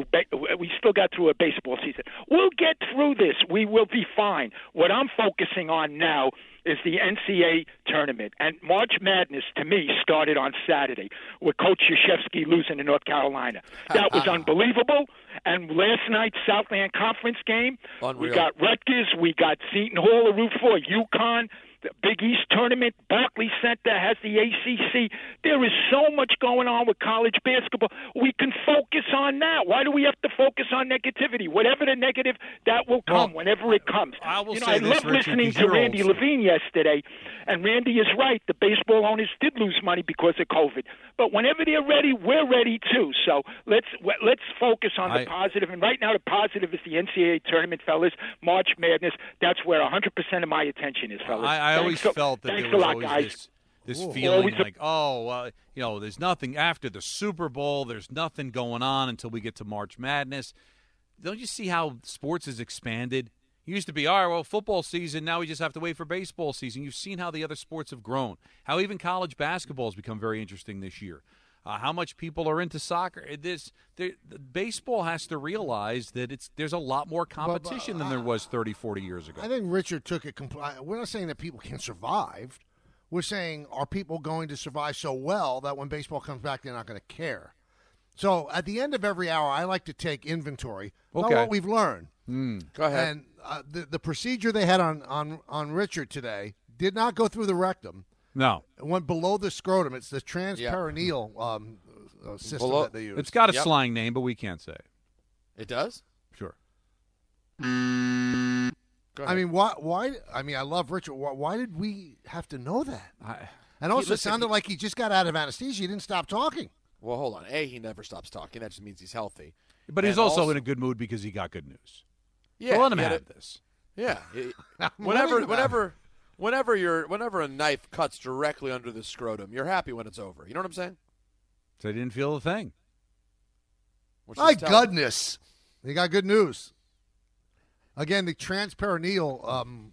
L: a baseball season. We'll get through this. We will be fine. What I'm focusing on now is the NCAA tournament. And March Madness, to me, started on Saturday with Coach Krzyzewski losing to North Carolina. That was unbelievable. And last night's Southland Conference game,
F: Unreal.
L: We got Rutgers, we got Seton Hall to root for, UConn, the Big East tournament, Barclays Center has the ACC. There is so much going on with college basketball. We can focus on that. Why do we have to focus on negativity? Whatever the negative, that will come whenever it comes.
E: I will say
L: I
E: this,
L: love
E: Richard,
L: listening
E: 'cause
L: to
E: you're
L: Randy
E: old.
L: Levine yesterday, and Randy is right. The baseball owners did lose money because of COVID. But whenever they're ready, we're ready too. So let's focus on the positive. And right now, the positive is the NCAA tournament, fellas. March Madness. That's where 100% of my attention is, fellas.
E: I always felt that
L: thanks
E: there was
L: a lot,
E: always
L: guys.
E: this feeling like, there's nothing after the Super Bowl. There's nothing going on until we get to March Madness. Don't you see how sports has expanded? It used to be, all right, well, football season, now we just have to wait for baseball season. You've seen how the other sports have grown, how even college basketball has become very interesting this year, how much people are into soccer. Baseball has to realize that there's a lot more competition than there was 30, 40 years ago.
D: I think Richard took it. We're not saying that people can survive. We're saying, are people going to survive so well that when baseball comes back, they're not going to care? So at the end of every hour, I like to take inventory of what we've learned.
F: Go ahead.
D: And the procedure they had on Richard today did not go through the rectum.
E: No.
D: It went below the scrotum. It's the transperineal system that they use.
E: It's got a slang name, but we can't say it.
F: It does?
E: Sure.
D: I mean, why? I mean, I love Richard. Why did we have to know that? And also, it sounded like he just got out of anesthesia. He didn't stop talking.
F: Well, hold on. He never stops talking. That just means he's healthy.
E: But he's also in a good mood because he got good news.
F: Yeah,
E: so let him have this.
F: Yeah. Whenever a knife cuts directly under the scrotum, you're happy when it's over. You know what I'm saying?
E: So they didn't feel a thing.
D: My goodness. They got good news. Again, the transperineal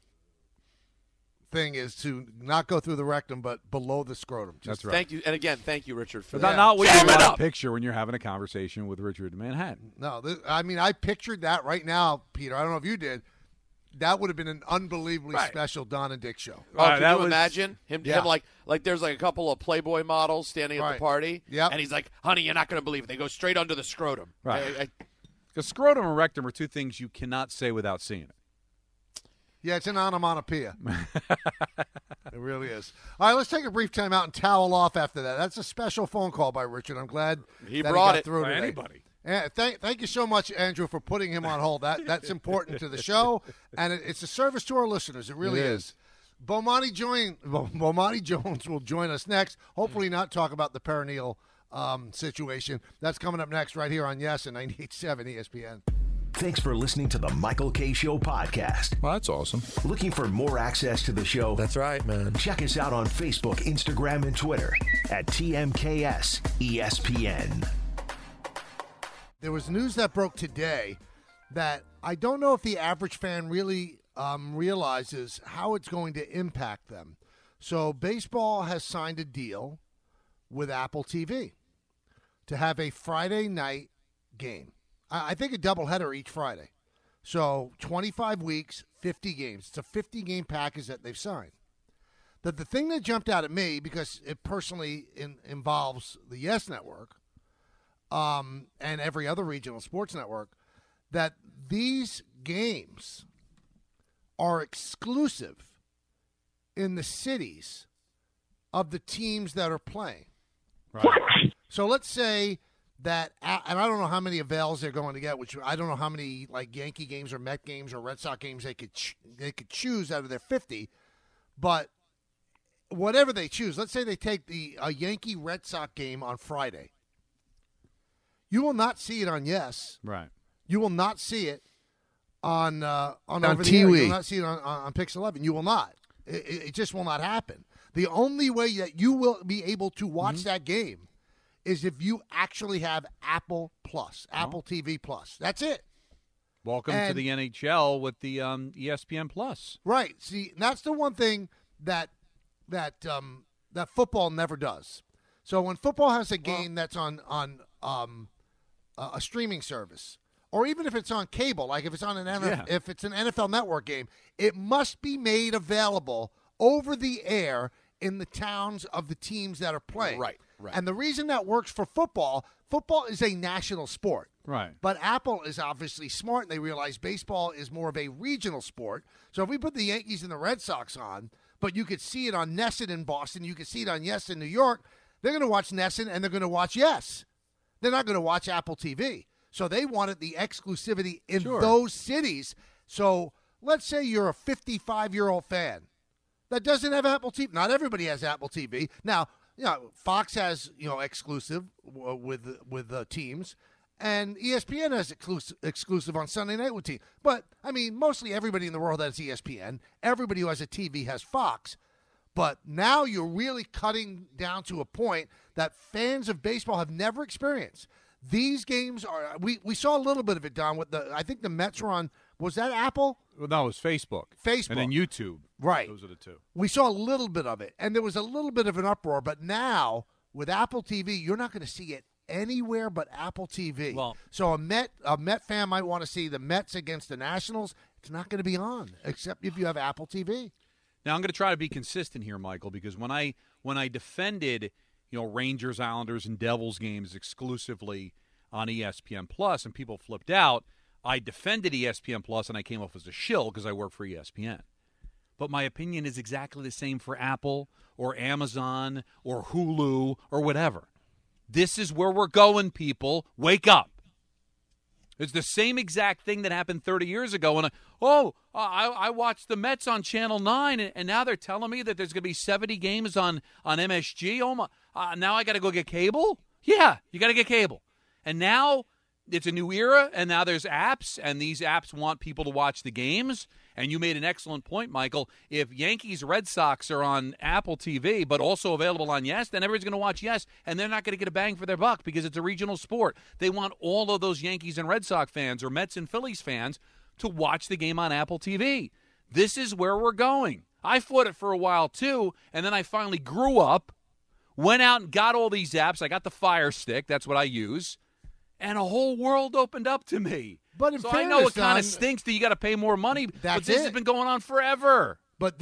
D: thing is to not go through the rectum, but below the scrotum.
E: That's right.
F: Thank you. And again, thank you, Richard, for
E: that. Not what you want to picture when you're having a conversation with Richard in Manhattan.
D: No, I pictured that right now, Peter. I don't know if you did. That would have been an unbelievably special Don and Dick show.
F: Oh, can you imagine him like there's like a couple of Playboy models standing at the party, and he's like, "Honey, you're not going to believe it. They go straight under the scrotum."
E: Right. Because scrotum and rectum are two things you cannot say without seeing it.
D: Yeah, it's an onomatopoeia. It really is. All right, let's take a brief time out and towel off after that. That's a special phone call by Richard. I'm glad
F: he
D: brought
F: got
D: it through
F: by
D: today.
F: anybody.
D: Yeah, thank you so much, Andrew, for putting him on hold. That's important to the show, and it's a service to our listeners. It really is. Bomani Jones will join us next. Hopefully not talk about the perineal situation. That's coming up next right here on Yes and 98.7 ESPN.
A: Thanks for listening to the Michael K. Show podcast.
M: Well, that's awesome.
A: Looking for more access to the show?
M: That's right, man.
A: Check us out on Facebook, Instagram, and Twitter at TMKS ESPN.
D: There was news that broke today that I don't know if the average fan really realizes how it's going to impact them. So baseball has signed a deal with Apple TV to have a Friday night game. I think a doubleheader each Friday. So 25 weeks, 50 games. It's a 50-game package that they've signed. The thing that jumped out at me, because it personally involves the YES Network and every other regional sports network, that these games are exclusive in the cities of the teams that are playing.
E: Right.
D: So let's say that, and I don't know how many avails they're going to get, which I don't know how many like Yankee games or Met games or Red Sox games they could choose out of their 50, but whatever they choose, let's say they take a Yankee Red Sox game on Friday. You will not see it on YES.
E: Right.
D: You will not see it on over the
C: TV.
D: air. You will not see it on Pix 11. You will not. It just will not happen. The only way that you will be able to watch that game is if you actually have Apple Plus, Apple TV Plus. That's it.
E: Welcome to the NHL with the ESPN Plus.
D: Right. See, that's the one thing that football never does. So when football has a game that's on a streaming service, or even if it's on cable, like if it's on if it's an NFL Network game, it must be made available over the air in the towns of the teams that are playing.
F: Right.
D: And the reason that works for football is a national sport.
E: Right.
D: But Apple is obviously smart, and they realize baseball is more of a regional sport. So if we put the Yankees and the Red Sox on, but you could see it on NESN in Boston, you could see it on YES in New York, they're going to watch NESN and they're going to watch YES. They're not going to watch Apple TV. So they wanted the exclusivity in those cities. So let's say you're a 55-year-old fan that doesn't have Apple TV. Not everybody has Apple TV. Now, Fox has, exclusive with teams, and ESPN has exclusive on Sunday night with teams. But, mostly everybody in the world has ESPN. Everybody who has a TV has Fox. But now you're really cutting down to a point that fans of baseball have never experienced. These games are we saw a little bit of it, Don, with I think the Mets were on, was that Apple?
E: Well, no, it was Facebook. And then YouTube.
D: Right.
E: Those are the two.
D: We saw a little bit of it, and there was a little bit of an uproar. But now, with Apple TV, you're not going to see it anywhere but Apple TV.
E: Well,
D: so a Met fan might want to see the Mets against the Nationals. It's not going to be on, except if you have Apple TV.
E: Now, I'm going to try to be consistent here, Michael, because when I defended Rangers, Islanders, and Devils games exclusively on ESPN Plus, and people flipped out, I defended ESPN Plus, and I came off as a shill because I work for ESPN. But my opinion is exactly the same for Apple or Amazon or Hulu or whatever. This is where we're going, people. Wake up. It's the same exact thing that happened 30 years ago. And I watched the Mets on Channel 9, and now they're telling me that there's going to be 70 games on MSG. Oh my! Now I got to go get cable? Yeah, you got to get cable. And now it's a new era, and now there's apps, and these apps want people to watch the games. And you made an excellent point, Michael. If Yankees, Red Sox are on Apple TV, but also available on YES, then everybody's going to watch YES, and they're not going to get a bang for their buck because it's a regional sport. They want all of those Yankees and Red Sox fans or Mets and Phillies fans to watch the game on Apple TV. This is where we're going. I fought it for a while, too, and then I finally grew up, went out and got all these apps. I got the Fire Stick. That's what I use. And a whole world opened up to me.
D: But in
E: so
D: fairness,
E: I know it kind of stinks that you got to pay more money, but this has been going on forever.
D: But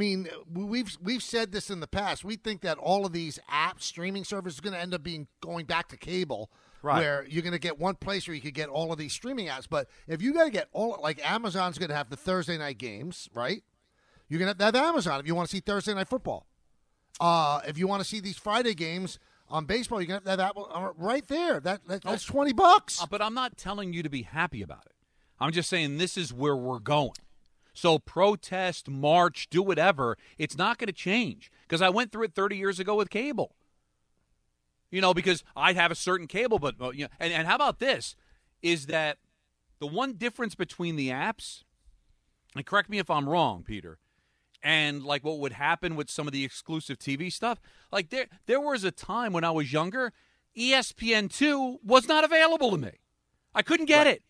D: we've said this in the past. We think that all of these apps, streaming services, are going to end up going back to cable,
E: right,
D: where you're going to get one place where you could get all of these streaming apps. But if you got to get like Amazon's going to have the Thursday night games, right? You're going to have Amazon if you want to see Thursday night football. If you want to see these Friday games on baseball, you're going to have that right there. That's $20.
E: But I'm not telling you to be happy about it. I'm just saying this is where we're going. So protest, march, do whatever. It's not going to change because I went through it 30 years ago with cable. Because I'd have a certain cable, but and how about this? Is that The one difference between the apps, and correct me if I'm wrong, Peter, and like what would happen with some of the exclusive TV stuff, like there was a time when I was younger, ESPN2 was not available to me. I couldn't get it.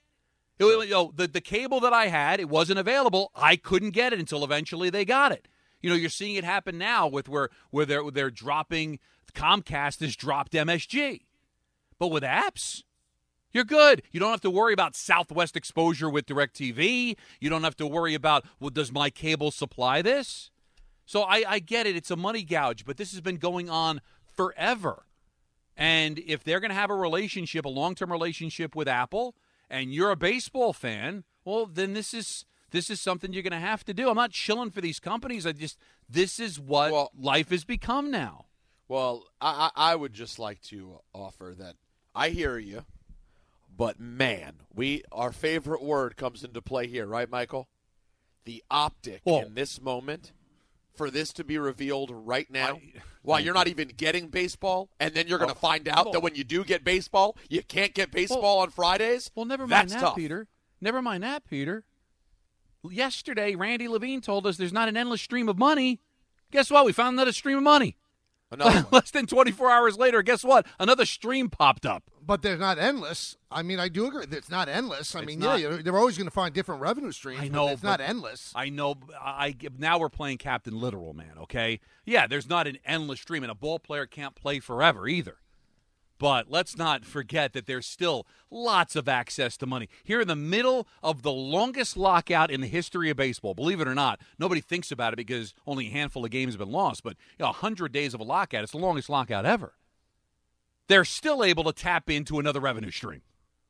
E: The cable that I had, it wasn't available. I couldn't get it until eventually they got it. You're seeing it happen now with where they're dropping. Comcast has dropped MSG, but with apps, you're good. You don't have to worry about Southwest exposure with DirecTV. You don't have to worry about, well, does my cable supply this? So I get it. It's a money gouge, but this has been going on forever. And if they're going to have a relationship, a long-term relationship with Apple, and you're a baseball fan, well, then this is something you're going to have to do. I'm not chilling for these companies. This is what life has become now.
F: Well, I would just like to offer that I hear you, but man, our favorite word comes into play here, right, Michael? The optic in this moment, for this to be revealed right now, while you're not even getting baseball, and then you're going to find out that when you do get baseball, you can't get baseball on Fridays?
E: Well, never mind that,
F: tough.
E: Peter. Never mind that, Peter. Yesterday, Randy Levine told us there's not an endless stream of money. Guess what? We found another stream of money. Less than 24 hours later, guess what? Another stream popped up.
D: But they're not endless. I mean, I do agree. It's not endless. They're always going to find different revenue streams.
E: I know,
D: but it's not endless.
E: I know. Now we're playing Captain Literal, man, okay? Yeah, there's not an endless stream, and a ball player can't play forever either. But let's not forget that there's still lots of access to money. Here in the middle of the longest lockout in the history of baseball, believe it or not, nobody thinks about it because only a handful of games have been lost. But 100 days of a lockout, it's the longest lockout ever. They're still able to tap into another revenue stream.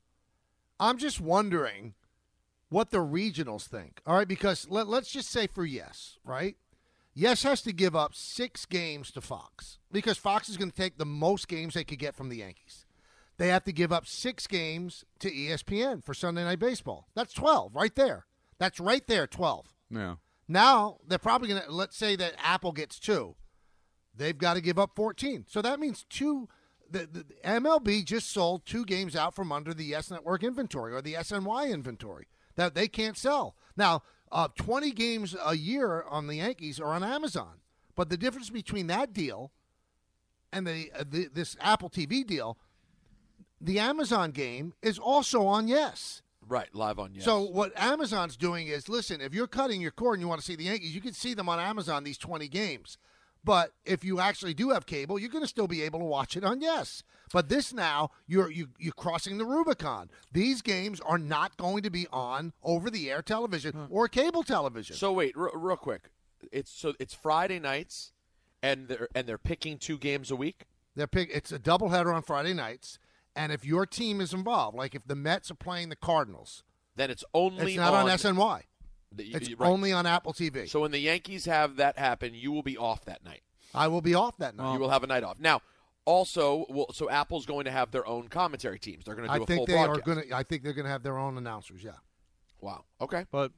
D: I'm just wondering what the regionals think. All right, because let's just say for Yes, right? Yes has to give up 6 games to Fox because Fox is going to take the most games they could get from the Yankees. They have to give up 6 games to ESPN for Sunday Night Baseball. That's 12 right there. That's right there, 12.
E: Yeah.
D: Now, they're probably going to, let's say that Apple gets 2. They've got to give up 14. So that means the MLB just sold 2 games out from under the Yes Network inventory or the SNY inventory that they can't sell. Now, 20 games a year on the Yankees are on Amazon. But the difference between that deal and this Apple TV deal, the Amazon game is also on Yes.
F: Right, live on Yes.
D: So what Amazon's doing is, listen, if you're cutting your cord and you want to see the Yankees, you can see them on Amazon, these 20 games. But if you actually do have cable, you're going to still be able to watch it on Yes. But this now, you're crossing the Rubicon. These games are not going to be on over-the-air television or cable television.
F: So wait, real quick, it's Friday nights, and they're picking 2 games a week.
D: It's a doubleheader on Friday nights, and if your team is involved, like if the Mets are playing the Cardinals,
F: then it's only
D: not on SNY. It's
F: right.
D: only on Apple TV.
F: So when the Yankees have that happen, you will be off that night.
D: I will be off that night.
F: You will have a night off. Now, also, so Apple's going to have their own commentary teams. They're going to do a full broadcast.
D: I think they're going to have their own announcers, yeah.
F: Wow. Okay.
E: But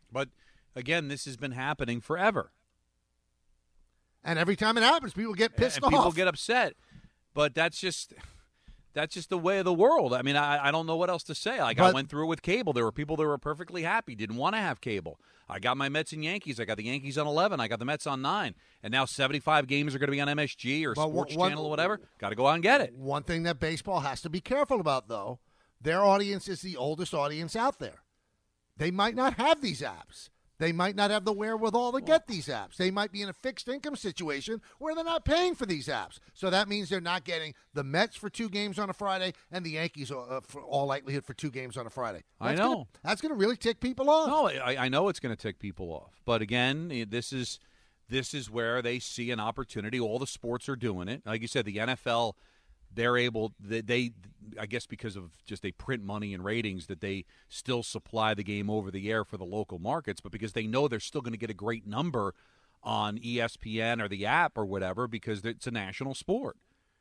E: again, this has been happening forever.
D: And every time it happens, people get pissed off.
E: People get upset. But that's just the way of the world. I mean, I don't know what else to say. I went through it with cable. There were people that were perfectly happy, didn't want to have cable. I got my Mets and Yankees. I got the Yankees on 11. I got the Mets on 9. And now 75 games are going to be on MSG or Sports Channel or whatever. Got to go out and get it.
D: One thing that baseball has to be careful about, though, their audience is the oldest audience out there. They might not have these apps. They might not have the wherewithal to get these apps. They might be in a fixed income situation where they're not paying for these apps. So that means they're not getting the Mets for 2 games on a Friday and the Yankees, for all likelihood, for 2 games on a Friday. That's going to really tick people off.
E: No, I know it's going to tick people off. But again, this is where they see an opportunity. All the sports are doing it. Like you said, the NFL, they're able, they I guess because of just they print money and ratings, that they still supply the game over the air for the local markets, but because they know they're still going to get a great number on ESPN or the app or whatever because it's a national sport.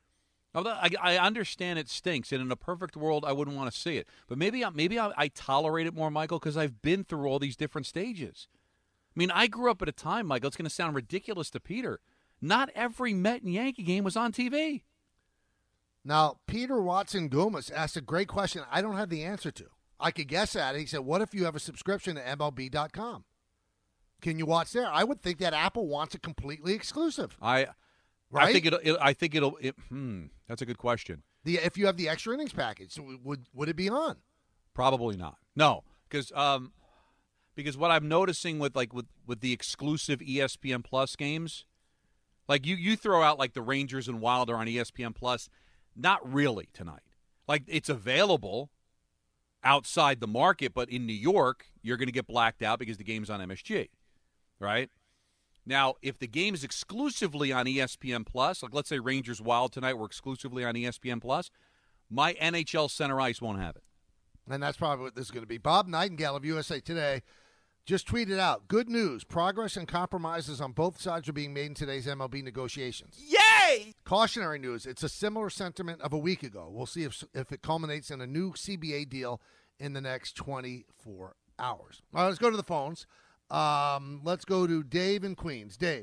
E: I understand it stinks, and in a perfect world, I wouldn't want to see it. But maybe I tolerate it more, Michael, because I've been through all these different stages. I mean, I grew up at a time, Michael, it's going to sound ridiculous to Peter. Not every Met and Yankee game was on TV.
D: Now, Peter Watson Goomas asked a great question I don't have the answer to. I could guess at it. He said, what if you have a subscription to MLB.com? Can you watch there? I would think that Apple wants it completely exclusive.
E: Right? I think it'll. That's a good question.
D: If you have the extra innings package, would it be on?
E: Probably not. No, because what I'm noticing with the exclusive ESPN Plus games, like you throw out like the Rangers and Wilder on ESPN Plus, not really tonight. Like it's available outside the market, but in New York, you're going to get blacked out because the game's on MSG, right? Now, if the game is exclusively on ESPN Plus, like let's say Rangers Wild tonight were exclusively on ESPN Plus, my NHL Center Ice won't have it.
D: And that's probably what this is going to be. Bob Nightingale of USA Today just tweeted out, good news, progress and compromises on both sides are being made in today's MLB negotiations.
F: Yay!
D: Cautionary news, it's a similar sentiment of a week ago. We'll see if it culminates in a new CBA deal in the next 24 hours. All right, let's go to the phones. Let's go to Dave in Queens. Dave.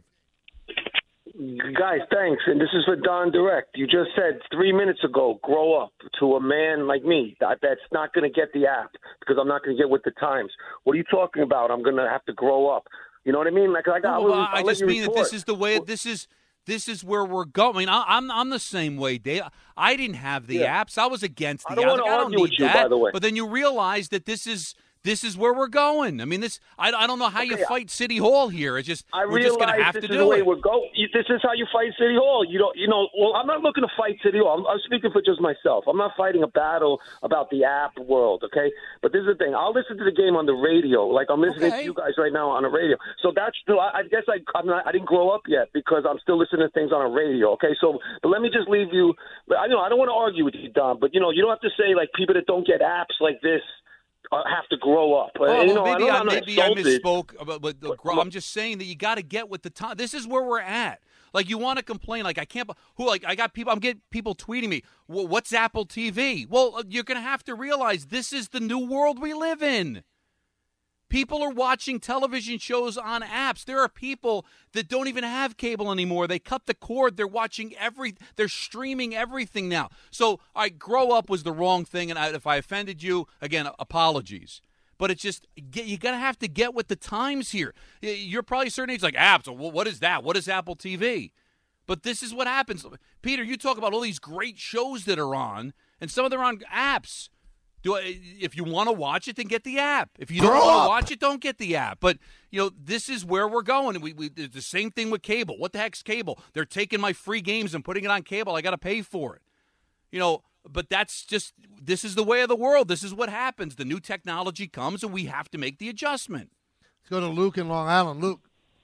M: Guys, thanks. And this is for Don Direct. You just said 3 minutes ago, grow up to a man like me that's not going to get the app because I'm not going to get with the times. What are you talking about? I'm going to have to grow up. You know what I mean? Like
E: I just mean that this is the way. This is where we're going. I'm the same way, Dave. I didn't have the apps. I was against the apps. I don't need that. By the way. But then you realize that this is where we're going. I mean, I don't know how you fight City Hall here. It's just we're just going to have to do it.
M: This is the way we're going. This is how you fight City Hall. Well, I'm not looking to fight City Hall. I'm speaking for just myself. I'm not fighting a battle about the app world, okay? But this is the thing. I'll listen to the game on the radio, like I'm listening to you guys right now on the radio. So that's still. I guess I didn't grow up yet because I'm still listening to things on a radio, okay? So, but let me just leave you. I don't want to argue with you, Don. But you don't have to say like people that don't get apps like this have to grow up.
E: Maybe I misspoke. But I'm just saying that you got to get with the time. This is where we're at. Like you want to complain, like I can't. I got people. I'm getting people tweeting me. What's Apple TV? Well, you're going to have to realize this is the new world we live in. People are watching television shows on apps. There are people that don't even have cable anymore. They cut the cord. They're watching they're streaming everything now. So, grow up was the wrong thing, and if I offended you, again, apologies. But it's just, you got to have to get with the times here. You're probably a certain age like, apps, well, what is that? What is Apple TV? But this is what happens. Peter, you talk about all these great shows that are on, and some of them are on apps. If you want to watch it, then get the app. If you don't want to watch it, don't get the app. But, this is where we're going. It's the same thing with cable. What the heck's cable? They're taking my free games and putting it on cable. I got to pay for it. But that's just, this is the way of the world. This is what happens. The new technology comes, and we have to make the adjustment.
D: Let's go to Luke in Long Island. Luke.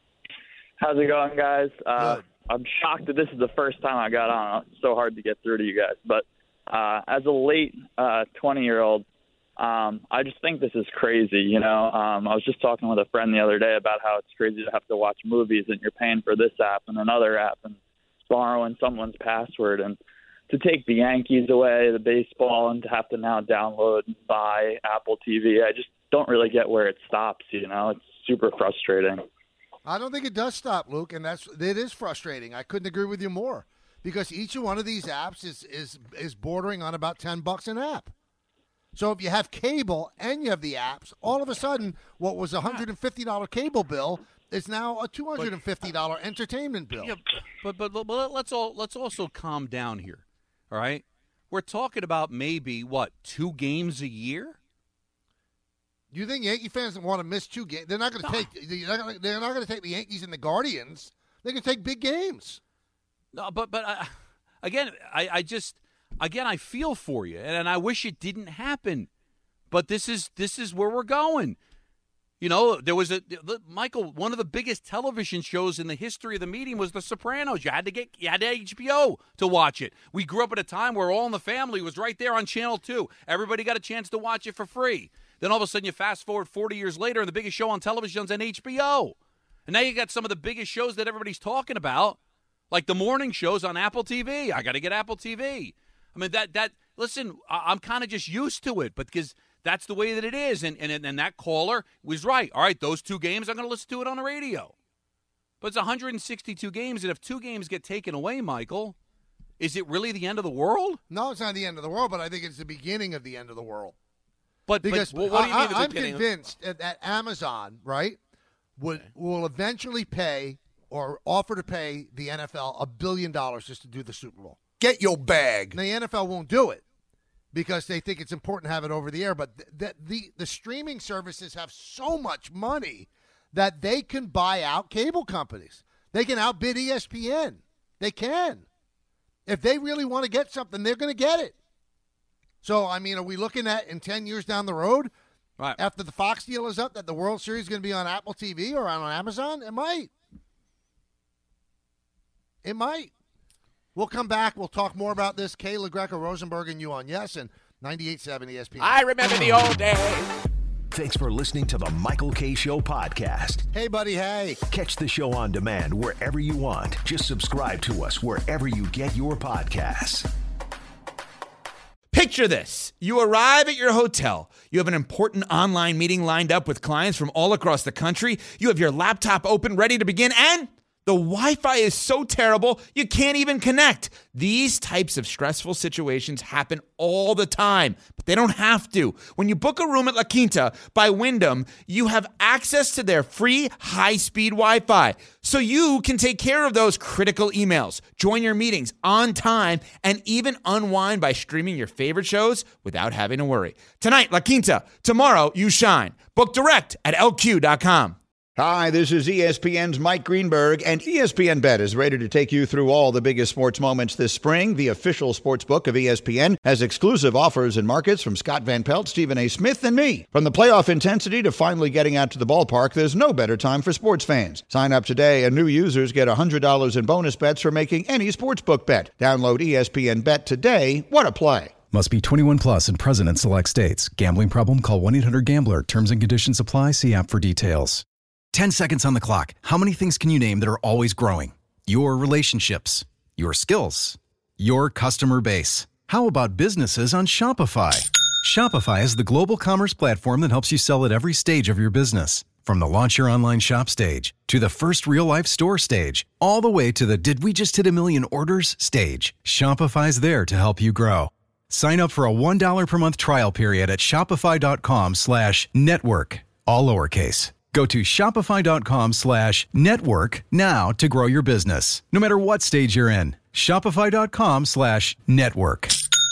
N: How's it going, guys? I'm shocked that this is the first time I got on. It's so hard to get through to you guys. But as a late 20-year-old, I just think this is crazy, I was just talking with a friend the other day about how it's crazy to have to watch movies and you're paying for this app and another app and borrowing someone's password. And to take the Yankees away, the baseball, and to have to now download and buy Apple TV, I just don't really get where it stops, It's super frustrating.
D: I don't think it does stop, Luke, and it is frustrating. I couldn't agree with you more. Because each one of these apps is bordering on about $10 an app. So if you have cable and you have the apps, all of a sudden, what was a $150 cable bill is now a $250 entertainment bill.
E: Yeah, but let's also calm down here. All right, we're talking about maybe 2 games a year.
D: You think Yankee fans want to miss 2 games? They're not going to take. They're not going to take the Yankees and the Guardians. They're going to take big games.
E: No, but again, I feel for you, and I wish it didn't happen. But this is where we're going. There was Michael. One of the biggest television shows in the history of the medium was The Sopranos. You had to HBO to watch it. We grew up at a time where All in the Family was right there on Channel 2. Everybody got a chance to watch it for free. Then all of a sudden, you fast forward 40 years later, and the biggest show on television is on HBO. And now you got some of the biggest shows that everybody's talking about. Like the morning shows on Apple TV. I got to get Apple TV. I mean, listen, I'm kind of just used to it, but because that's the way that it is. And that caller was right. All right, those 2 games, I'm going to listen to it on the radio. But it's 162 games, and if 2 games get taken away, Michael, is it really the end of the world?
D: No, it's not the end of the world, but I think it's the beginning of the end of the world. Because
F: what do you mean
D: I'm convinced that Amazon, right, will eventually pay or offer to pay the NFL $1 billion just to do the Super Bowl.
O: Get your bag.
D: Now, the NFL won't do it because they think it's important to have it over the air. But the streaming services have so much money that they can buy out cable companies. They can outbid ESPN. They can. If they really want to get something, they're going to get it. So, I mean, are we looking at in 10 years down the road,
E: right,
D: after the Fox deal is up, that the World Series is going to be on Apple TV or on Amazon? It might. It might. We'll come back. We'll talk more about this. Kay LaGreca, Rosenberg, and you on Yes and 98.7 ESPN.
F: I remember the old days.
A: Thanks for listening to the Michael K. Show podcast.
D: Hey, buddy, hey.
A: Catch the show on demand wherever you want. Just subscribe to us wherever you get your podcasts.
P: Picture this. You arrive at your hotel. You have an important online meeting lined up with clients from all across the country. You have your laptop open, ready to begin, and the Wi-Fi is so terrible, you can't even connect. These types of stressful situations happen all the time, but they don't have to. When you book a room at La Quinta by Wyndham, you have access to their free high-speed Wi-Fi, so you can take care of those critical emails, join your meetings on time, and even unwind by streaming your favorite shows without having to worry. Tonight, La Quinta. Tomorrow, you shine. Book direct at LQ.com.
Q: Hi, this is ESPN's Mike Greenberg, and ESPN Bet is ready to take you through all the biggest sports moments this spring. The official sports book of ESPN has exclusive offers and markets from Scott Van Pelt, Stephen A. Smith, and me. From the playoff intensity to finally getting out to the ballpark, there's no better time for sports fans. Sign up today, and new users get $100 in bonus bets for making any sportsbook bet. Download ESPN Bet today. What a play.
R: Must be 21 plus and present in select states. Gambling problem? Call 1-800-GAMBLER. Terms and conditions apply. See app for details. 10 seconds on the clock. How many things can you name that are always growing? Your relationships, your skills, your customer base. How about businesses on Shopify? Shopify is the global commerce platform that helps you sell at every stage of your business. From the launch your online shop stage, to the first real-life store stage, all the way to the did we just hit 1 million orders stage. Shopify's there to help you grow. Sign up for a $1 per month trial period at shopify.com/network, all lowercase. Go to shopify.com/network now to grow your business, no matter what stage you're in. Shopify.com/network.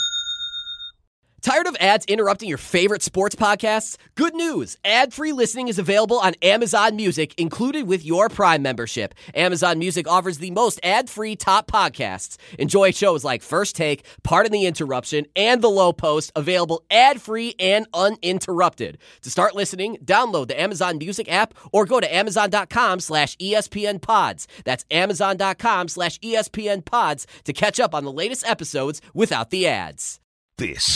S: Tired of ads interrupting your favorite sports podcasts? Good news! Ad-free listening is available on Amazon Music, included with your Prime membership. Amazon Music offers the most ad-free top podcasts. Enjoy shows like First Take, Pardon the Interruption, and The Low Post, available ad-free and uninterrupted. To start listening, download the Amazon Music app or go to amazon.com/ESPN Pods. That's amazon.com/ESPN Pods to catch up on the latest episodes without the ads.
A: This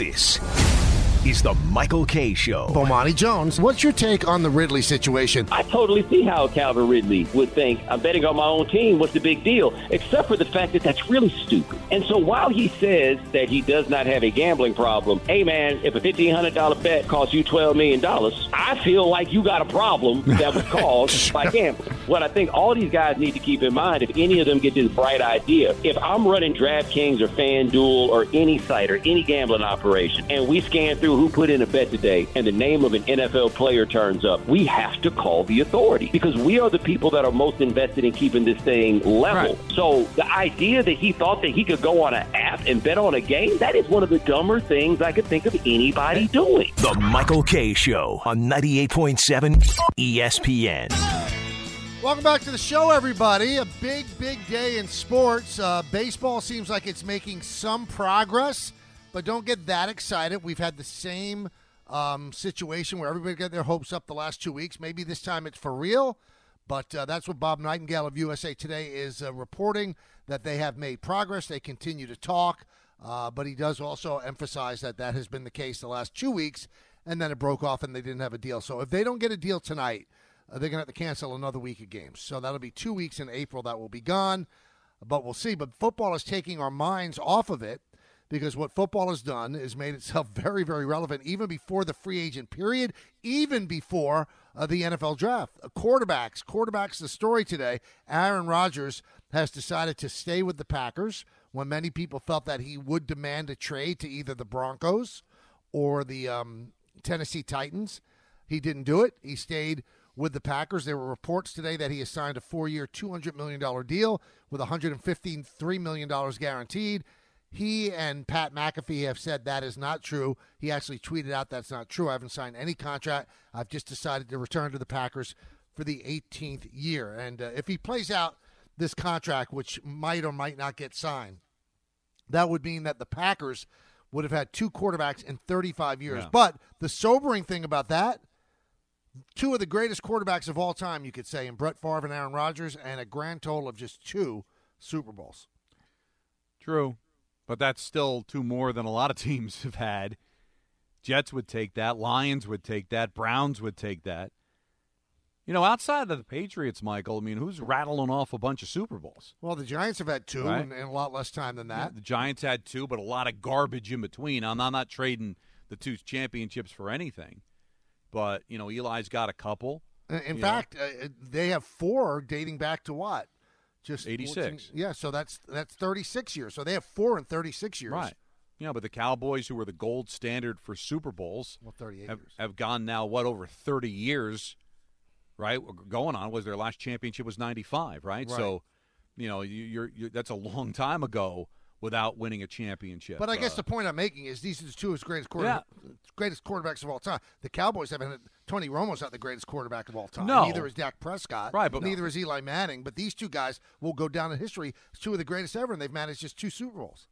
A: is the Michael K. Show.
D: Bomani Jones, what's your take on the Ridley situation?
T: I totally see how Calvin Ridley would think, I'm betting on my own team, what's the big deal? Except for the fact that that's really stupid. And so while he says that he does not have a gambling problem, hey man, if a $1,500 bet costs you $12 million, I feel like you got a problem that was caused by gambling. What I think all these guys need to keep in mind, if any of them get this bright idea, if I'm running DraftKings or FanDuel or any site or any gambling operation, and we scan through who put in a bet today and the name of an NFL player turns up, we have to call the authority because we are the people that are most invested in keeping this thing level. Right. So the idea that he thought that he could go on an app and bet on a game, that is one of the dumber things I could think of anybody doing.
A: The Michael K. Show on 98.7 ESPN.
D: Welcome back to the show, everybody. A big, big day in sports. Baseball seems like it's making some progress, but don't get that excited. We've had the same situation where everybody got their hopes up the last 2 weeks. Maybe this time it's for real, but that's what Bob Nightingale of USA Today is reporting, that they have made progress. They continue to talk, but he does also emphasize that that has been the case the last 2 weeks, and then it broke off and they didn't have a deal. So if they don't get a deal tonight, they're going to have to cancel another week of games. So that'll be 2 weeks in April that will be gone, but we'll see. But football is taking our minds off of it, because what football has done is made itself very, very relevant even before the free agent period, even before the NFL draft. Quarterbacks, the story today, Aaron Rodgers has decided to stay with the Packers when many people felt that he would demand a trade to either the Broncos or the Tennessee Titans. He didn't do it. He stayed with the Packers. There were reports today that he has signed a 4-year, $200 million deal with $153 million guaranteed. He and Pat McAfee have said that is not true. He actually tweeted out that's not true. I haven't signed any contract. I've just decided to return to the Packers for the 18th year. And if he plays out this contract, which might or might not get signed, that would mean that the Packers would have had 2 quarterbacks in 35 years.
E: Yeah.
D: But the sobering thing about that, 2 of the greatest quarterbacks of all time, you could say, in Brett Favre and Aaron Rodgers, and a grand total of just 2 Super Bowls.
E: True, but that's still 2 more than a lot of teams have had. Jets would take that. Lions would take that. Browns would take that. You know, outside of the Patriots, Michael, I mean, who's rattling off a bunch of Super Bowls?
D: Well, the Giants have had 2
E: Right.
D: in a lot less time than that.
E: The Giants had 2, but a lot of garbage in between. I'm not trading the 2 championships for anything. But, you know, Eli's got a couple.
D: In fact, they have 4 dating back to what? Just
E: 86.
D: Yeah, so that's 36 years. So they have 4 in 36 years.
E: Right. You know, but the Cowboys, who were the gold standard for Super Bowls,
D: 38 years.
E: have gone now, over 30 years, right? Going on was their last championship was 95, right? So, you know, you're that's a long time ago without winning a championship.
D: But I guess the point I'm making is these are the 2 of his greatest quarterbacks of all time. The Cowboys haven't had Tony Romo's not the greatest quarterback of all time.
E: No.
D: Neither is Dak Prescott.
E: Right, but
D: neither is Eli Manning. But these 2 guys will go down in history as 2 of the greatest ever, and they've managed just 2 Super Bowls.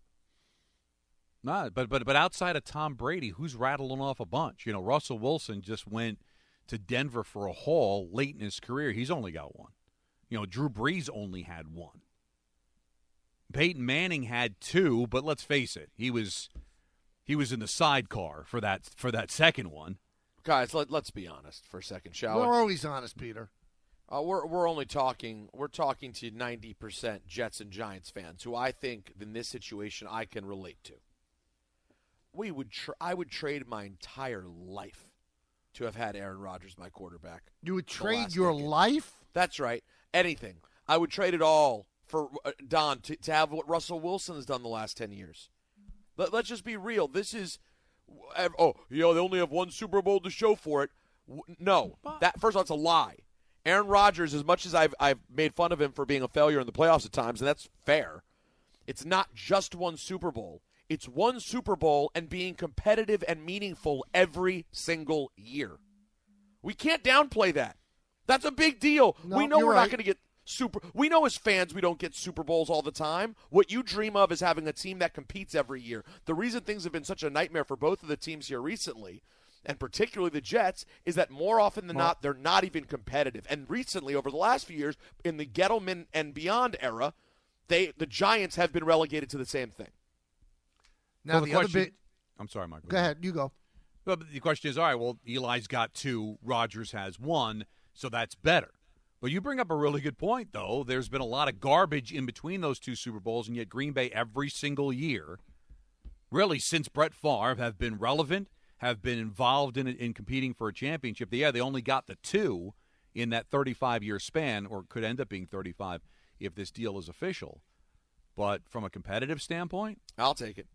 E: But outside of Tom Brady, who's rattling off a bunch? You know, Russell Wilson just went to Denver for a haul late in his career. He's only got 1. You know, Drew Brees only had 1. Peyton Manning had 2, but let's face it, he was in the sidecar for that second one.
F: Guys, let's be honest for a second, shall we?
D: We're always honest, Peter.
F: We're only talking. We're talking to 90% Jets and Giants fans, who I think in this situation I can relate to. I would trade my entire life to have had Aaron Rodgers my quarterback.
D: You would trade your life?
F: That's right. Anything. I would trade it all for Don to have what Russell Wilson has done the last 10 years. Let's just be real. This is, they only have 1 Super Bowl to show for it. No. First of all, it's a lie. Aaron Rodgers, as much as I've made fun of him for being a failure in the playoffs at times, and that's fair, it's not just 1 Super Bowl. It's 1 Super Bowl and being competitive and meaningful every single year. We can't downplay that. That's a big deal.
D: No,
F: we know
D: you're
F: we're
D: right.
F: not going to get we know as fans we don't get Super Bowls all the time. What you dream of is having a team that competes every year. The reason things have been such a nightmare for both of the teams here recently, and particularly the Jets, is that more often than not, they're not even competitive. And recently, over the last few years, in the Gettleman and beyond era, the Giants have been relegated to the same thing.
D: Now,
E: the
D: the other
E: question,
D: bit.
E: I'm sorry, Michael.
D: Go ahead. You go.
E: Well, but the question is, all right, well, Eli's got 2, Rodgers has 1, so that's better. But you bring up a really good point, though. There's been a lot of garbage in between those 2 Super Bowls, and yet Green Bay every single year, really since Brett Favre, have been relevant, have been involved in competing for a championship. They only got the 2 in that 35-year span, or could end up being 35 if this deal is official. But from a competitive standpoint,
F: I'll take it.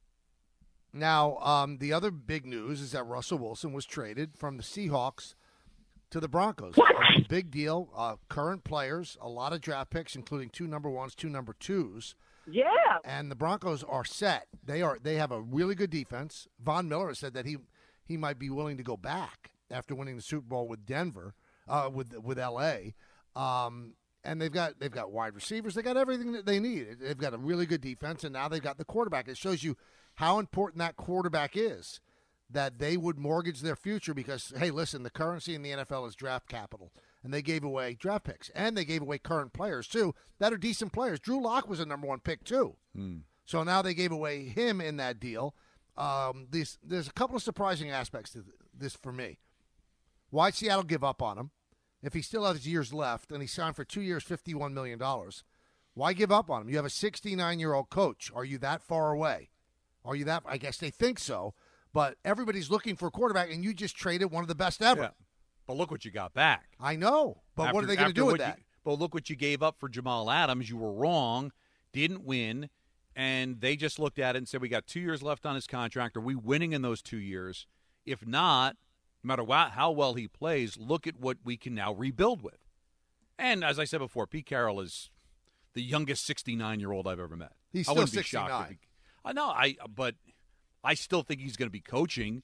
D: Now, the other big news is that Russell Wilson was traded from the Seahawks to the Broncos. Big deal. Current players, a lot of draft picks, including 2 number 1s, 2 number 2s.
O: Yeah.
D: And the Broncos are set. They have a really good defense. Von Miller has said that he might be willing to go back after winning the Super Bowl with Denver, with LA. And they've got wide receivers. They got everything that they need. They've got a really good defense, and now they've got the quarterback. It shows you how important that quarterback is, that they would mortgage their future because, hey, listen, the currency in the NFL is draft capital, and they gave away draft picks, and they gave away current players, too, that are decent players. Drew Lock was a number 1 pick, too. So now they gave away him in that deal. There's a couple of surprising aspects to this for me. Why'd Seattle give up on him? If he still has years left, and he signed for 2 years, $51 million, why give up on him? You have a 69-year-old coach. Are you that far away? Are you that? I guess they think so. But everybody's looking for a quarterback, and you just traded one of the best ever.
E: Yeah. But look what you got back.
D: I know. But what are they going to do with that?
E: But look what you gave up for Jamal Adams. You were wrong, didn't win, and they just looked at it and said, we got 2 years left on his contract. Are we winning in those 2 years? If not, no matter how well he plays, look at what we can now rebuild with. And as I said before, Pete Carroll is the youngest 69-year-old I've ever met.
D: He's
E: I
D: still
E: wouldn't be shocked
D: 69.
E: I know, but I still think he's going to be coaching.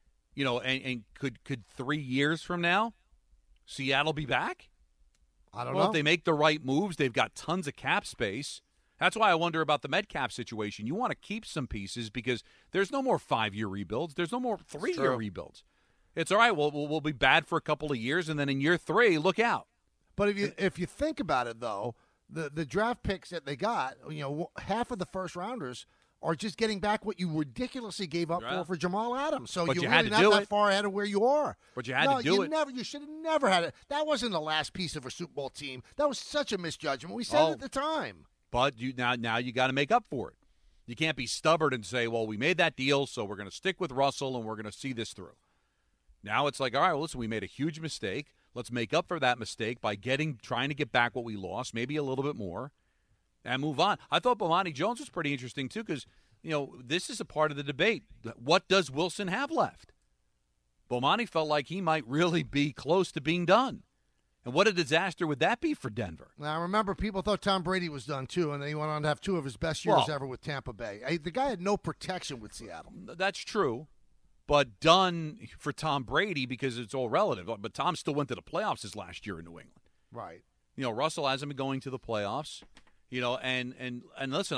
E: And could 3 years from now, Seattle be back?
D: I don't
E: Well,
D: know.
E: if they make the right moves, they've got tons of cap space. That's why I wonder about the Metcalf situation. You want to keep some pieces because there's no more 5-year rebuilds. There's no more 3-year rebuilds. It's all right. We'll be bad for a couple of years, and then in year 3, look out.
D: But if you think about it, though, the draft picks that they got, half of the first rounders are just getting back what you ridiculously gave up for Jamal Adams. So
E: But
D: you're
E: you had
D: really
E: to
D: not
E: do
D: that
E: it.
D: far ahead of where you are.
E: But you had to do it.
D: You should have never had it. That wasn't the last piece of a Super Bowl team. That was such a misjudgment. We said it at the time.
E: But now you got to make up for it. You can't be stubborn and say, well, we made that deal, so we're going to stick with Russell and we're going to see this through. Now it's like, all right, well, listen, we made a huge mistake. Let's make up for that mistake by trying to get back what we lost, maybe a little bit more, and move on. I thought Bomani Jones was pretty interesting, too, because, this is a part of the debate. What does Wilson have left? Bomani felt like he might really be close to being done. And what a disaster would that be for Denver?
D: Now, remember, people thought Tom Brady was done, too, and then he went on to have 2 of his best years ever with Tampa Bay. The guy had no protection with Seattle.
E: That's true. But done for Tom Brady because it's all relative. But Tom still went to the playoffs his last year in New England.
D: Right.
E: Russell hasn't been going to the playoffs. And listen,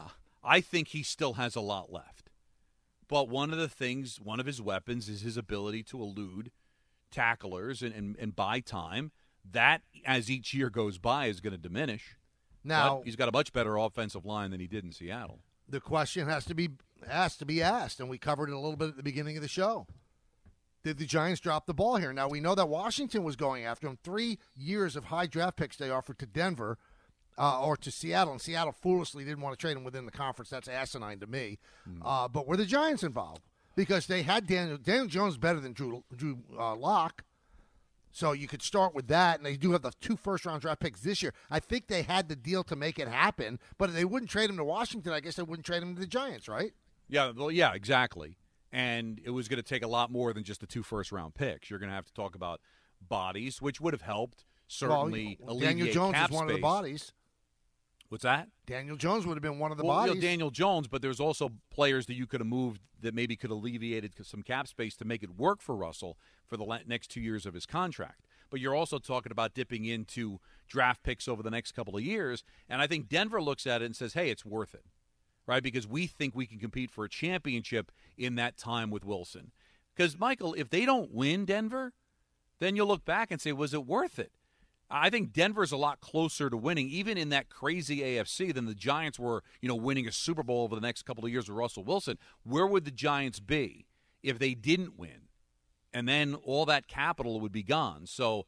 E: I think he still has a lot left. But one of his weapons is his ability to elude tacklers and buy time. That, as each year goes by, is going to diminish.
D: Now,
E: but he's got a much better offensive line than he did in Seattle.
D: The question has to be asked, and we covered it a little bit at the beginning of the show. Did the Giants drop the ball here? Now, we know that Washington was going after him. 3 years of high draft picks they offered to Denver or to Seattle, and Seattle foolishly didn't want to trade him within the conference. That's asinine to me. But were the Giants involved? Because they had Daniel Jones better than Drew Lock. So you could start with that, and they do have the 2 first-round draft picks this year. I think they had the deal to make it happen, but if they wouldn't trade him to Washington, I guess they wouldn't trade him to the Giants, right?
E: Yeah, well, yeah, exactly. And it was going to take a lot more than just the 2 first-round picks. You're going to have to talk about bodies, which would have helped certainly alleviate
D: Daniel Jones
E: cap
D: is one
E: space.
D: of the bodies.
E: What's that?
D: Daniel Jones would have been one of the
E: Well,
D: bodies.
E: Daniel Jones, but there's also players that you could have moved that maybe could have alleviated some cap space to make it work for Russell for the next 2 years of his contract. But you're also talking about dipping into draft picks over the next couple of years, and I think Denver looks at it and says, hey, it's worth it, right? Because we think we can compete for a championship in that time with Wilson. Because, Michael, if they don't win Denver, then you'll look back and say, was it worth it? I think Denver's a lot closer to winning, even in that crazy AFC, than the Giants were, winning a Super Bowl over the next couple of years with Russell Wilson. Where would the Giants be if they didn't win? And then all that capital would be gone. So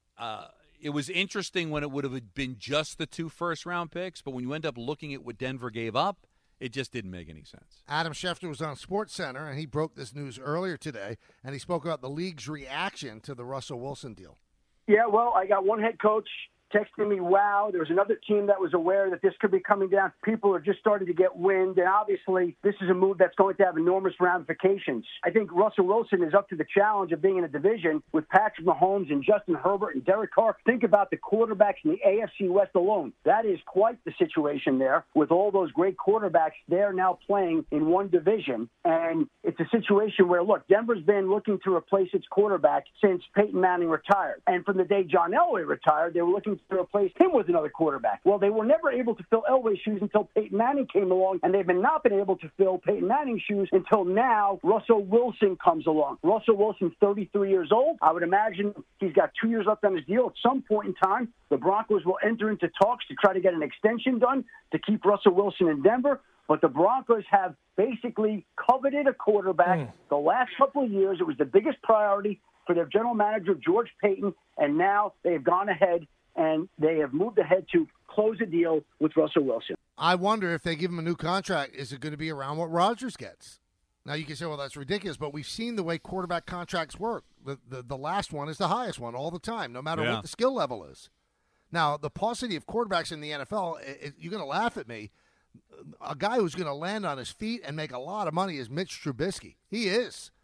E: it was interesting when it would have been just the 2 first-round picks, but when you end up looking at what Denver gave up, it just didn't make any sense.
D: Adam Schefter was on SportsCenter, and he broke this news earlier today, and he spoke about the league's reaction to the Russell Wilson deal.
O: Yeah, well, I got one head coach texting me, wow. There was another team that was aware that this could be coming down. People are just starting to get wind, and obviously this is a move that's going to have enormous ramifications. I think Russell Wilson is up to the challenge of being in a division with Patrick Mahomes and Justin Herbert and Derek Carr. Think about the quarterbacks in the AFC West alone. That is quite the situation there with all those great quarterbacks. They're now playing in one division, and it's a situation where, look, Denver's been looking to replace its quarterback since Peyton Manning retired. And from the day John Elway retired, they were looking to replace him with another quarterback. Well, they were never able to fill Elway's shoes until Peyton Manning came along, and they've not been able to fill Peyton Manning's shoes until now Russell Wilson comes along. Russell Wilson's 33 years old. I would imagine he's got 2 years left on his deal. At some point in time, the Broncos will enter into talks to try to get an extension done to keep Russell Wilson in Denver. But the Broncos have basically coveted a quarterback the last couple of years. It was the biggest priority for their general manager, George Payton, and now they've gone ahead and they have moved ahead to close a deal with Russell Wilson.
D: I wonder if they give him a new contract, is it going to be around what Rodgers gets? Now, you can say, well, that's ridiculous, but we've seen the way quarterback contracts work. The last one is the highest one all the time, no matter what the skill level is. Now, the paucity of quarterbacks in the NFL, you're going to laugh at me. A guy who's going to land on his feet and make a lot of money is Mitch Trubisky. He is.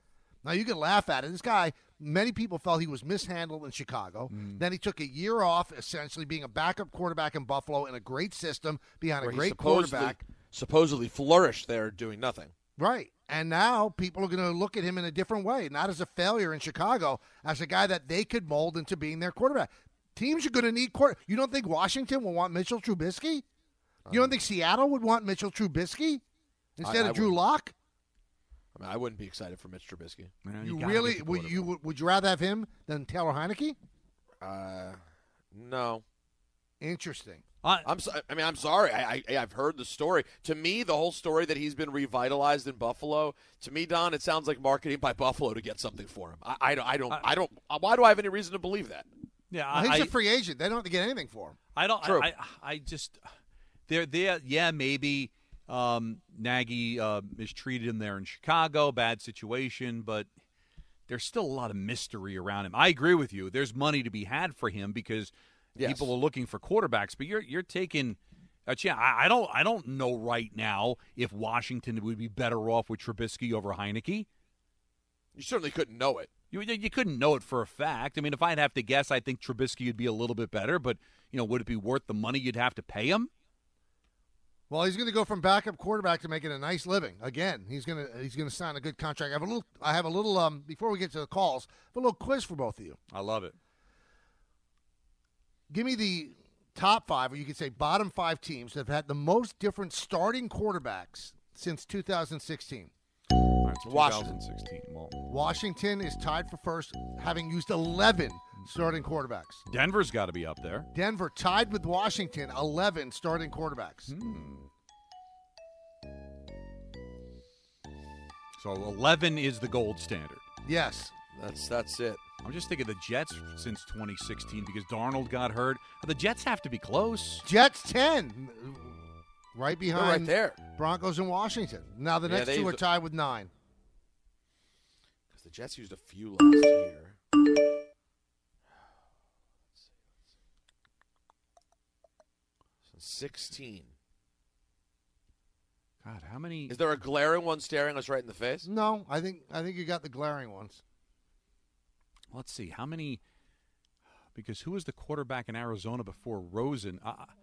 D: Now, you can laugh at it. This guy, many people felt he was mishandled in Chicago. Then he took a year off, essentially being a backup quarterback in Buffalo in a great system behind
F: Where
D: a
F: he
D: great quarterback.
F: supposedly flourished there doing nothing.
D: Right. And now people are going to look at him in a different way, not as a failure in Chicago, as a guy that they could mold into being their quarterback. Teams are going to need You don't think Washington will want Mitchell Trubisky? You don't think Seattle would want Mitchell Trubisky instead of Drew Lock?
F: I mean, I wouldn't be excited for Mitch Trubisky.
D: You really would you rather have him than Taylor Heineke?
F: No.
D: Interesting.
F: I'm sorry. I've heard the story. To me, the whole story that he's been revitalized in Buffalo. To me, Don, it sounds like marketing by Buffalo to get something for him. I don't. Why do I have any reason to believe that?
E: Yeah,
D: he's a free agent. They don't have to get anything for him.
E: I don't.
F: True.
E: I just. They're yeah, maybe. Nagy mistreated him there in Chicago, bad situation, but there's still a lot of mystery around him. I agree with you. There's money to be had for him because people are looking for quarterbacks, but you're taking a chance. I don't know right now if Washington would be better off with Trubisky over Heineke.
F: You certainly couldn't know it.
E: You couldn't know it for a fact. I mean, if I'd have to guess, I think Trubisky would be a little bit better, but would it be worth the money you'd have to pay him?
D: Well, he's going to go from backup quarterback to making a nice living. Again, he's going to sign a good contract. I have a little before we get to the calls, a little quiz for both of you.
E: I love it.
D: Give me the top 5, or you could say bottom 5 teams that have had the most different starting quarterbacks since 2016.
E: All right, so 2016. Well,
D: Washington is tied for first, having used 11 starting quarterbacks.
E: Denver's got to be up there.
D: Denver tied with Washington, 11 starting quarterbacks.
E: So 11 is the gold standard.
D: Yes.
F: That's it.
E: I'm just thinking the Jets since 2016 because Darnold got hurt. The Jets have to be close.
D: Jets 10. Right behind
F: They're right there.
D: Broncos and Washington. Now the next two are tied with 9.
F: Because the Jets used a few last year. 16.
E: God, how many?
F: Is there a glaring one staring us right in the face?
D: No, I think you got the glaring ones.
E: Let's see. How many? Because who was the quarterback in Arizona before Rosen?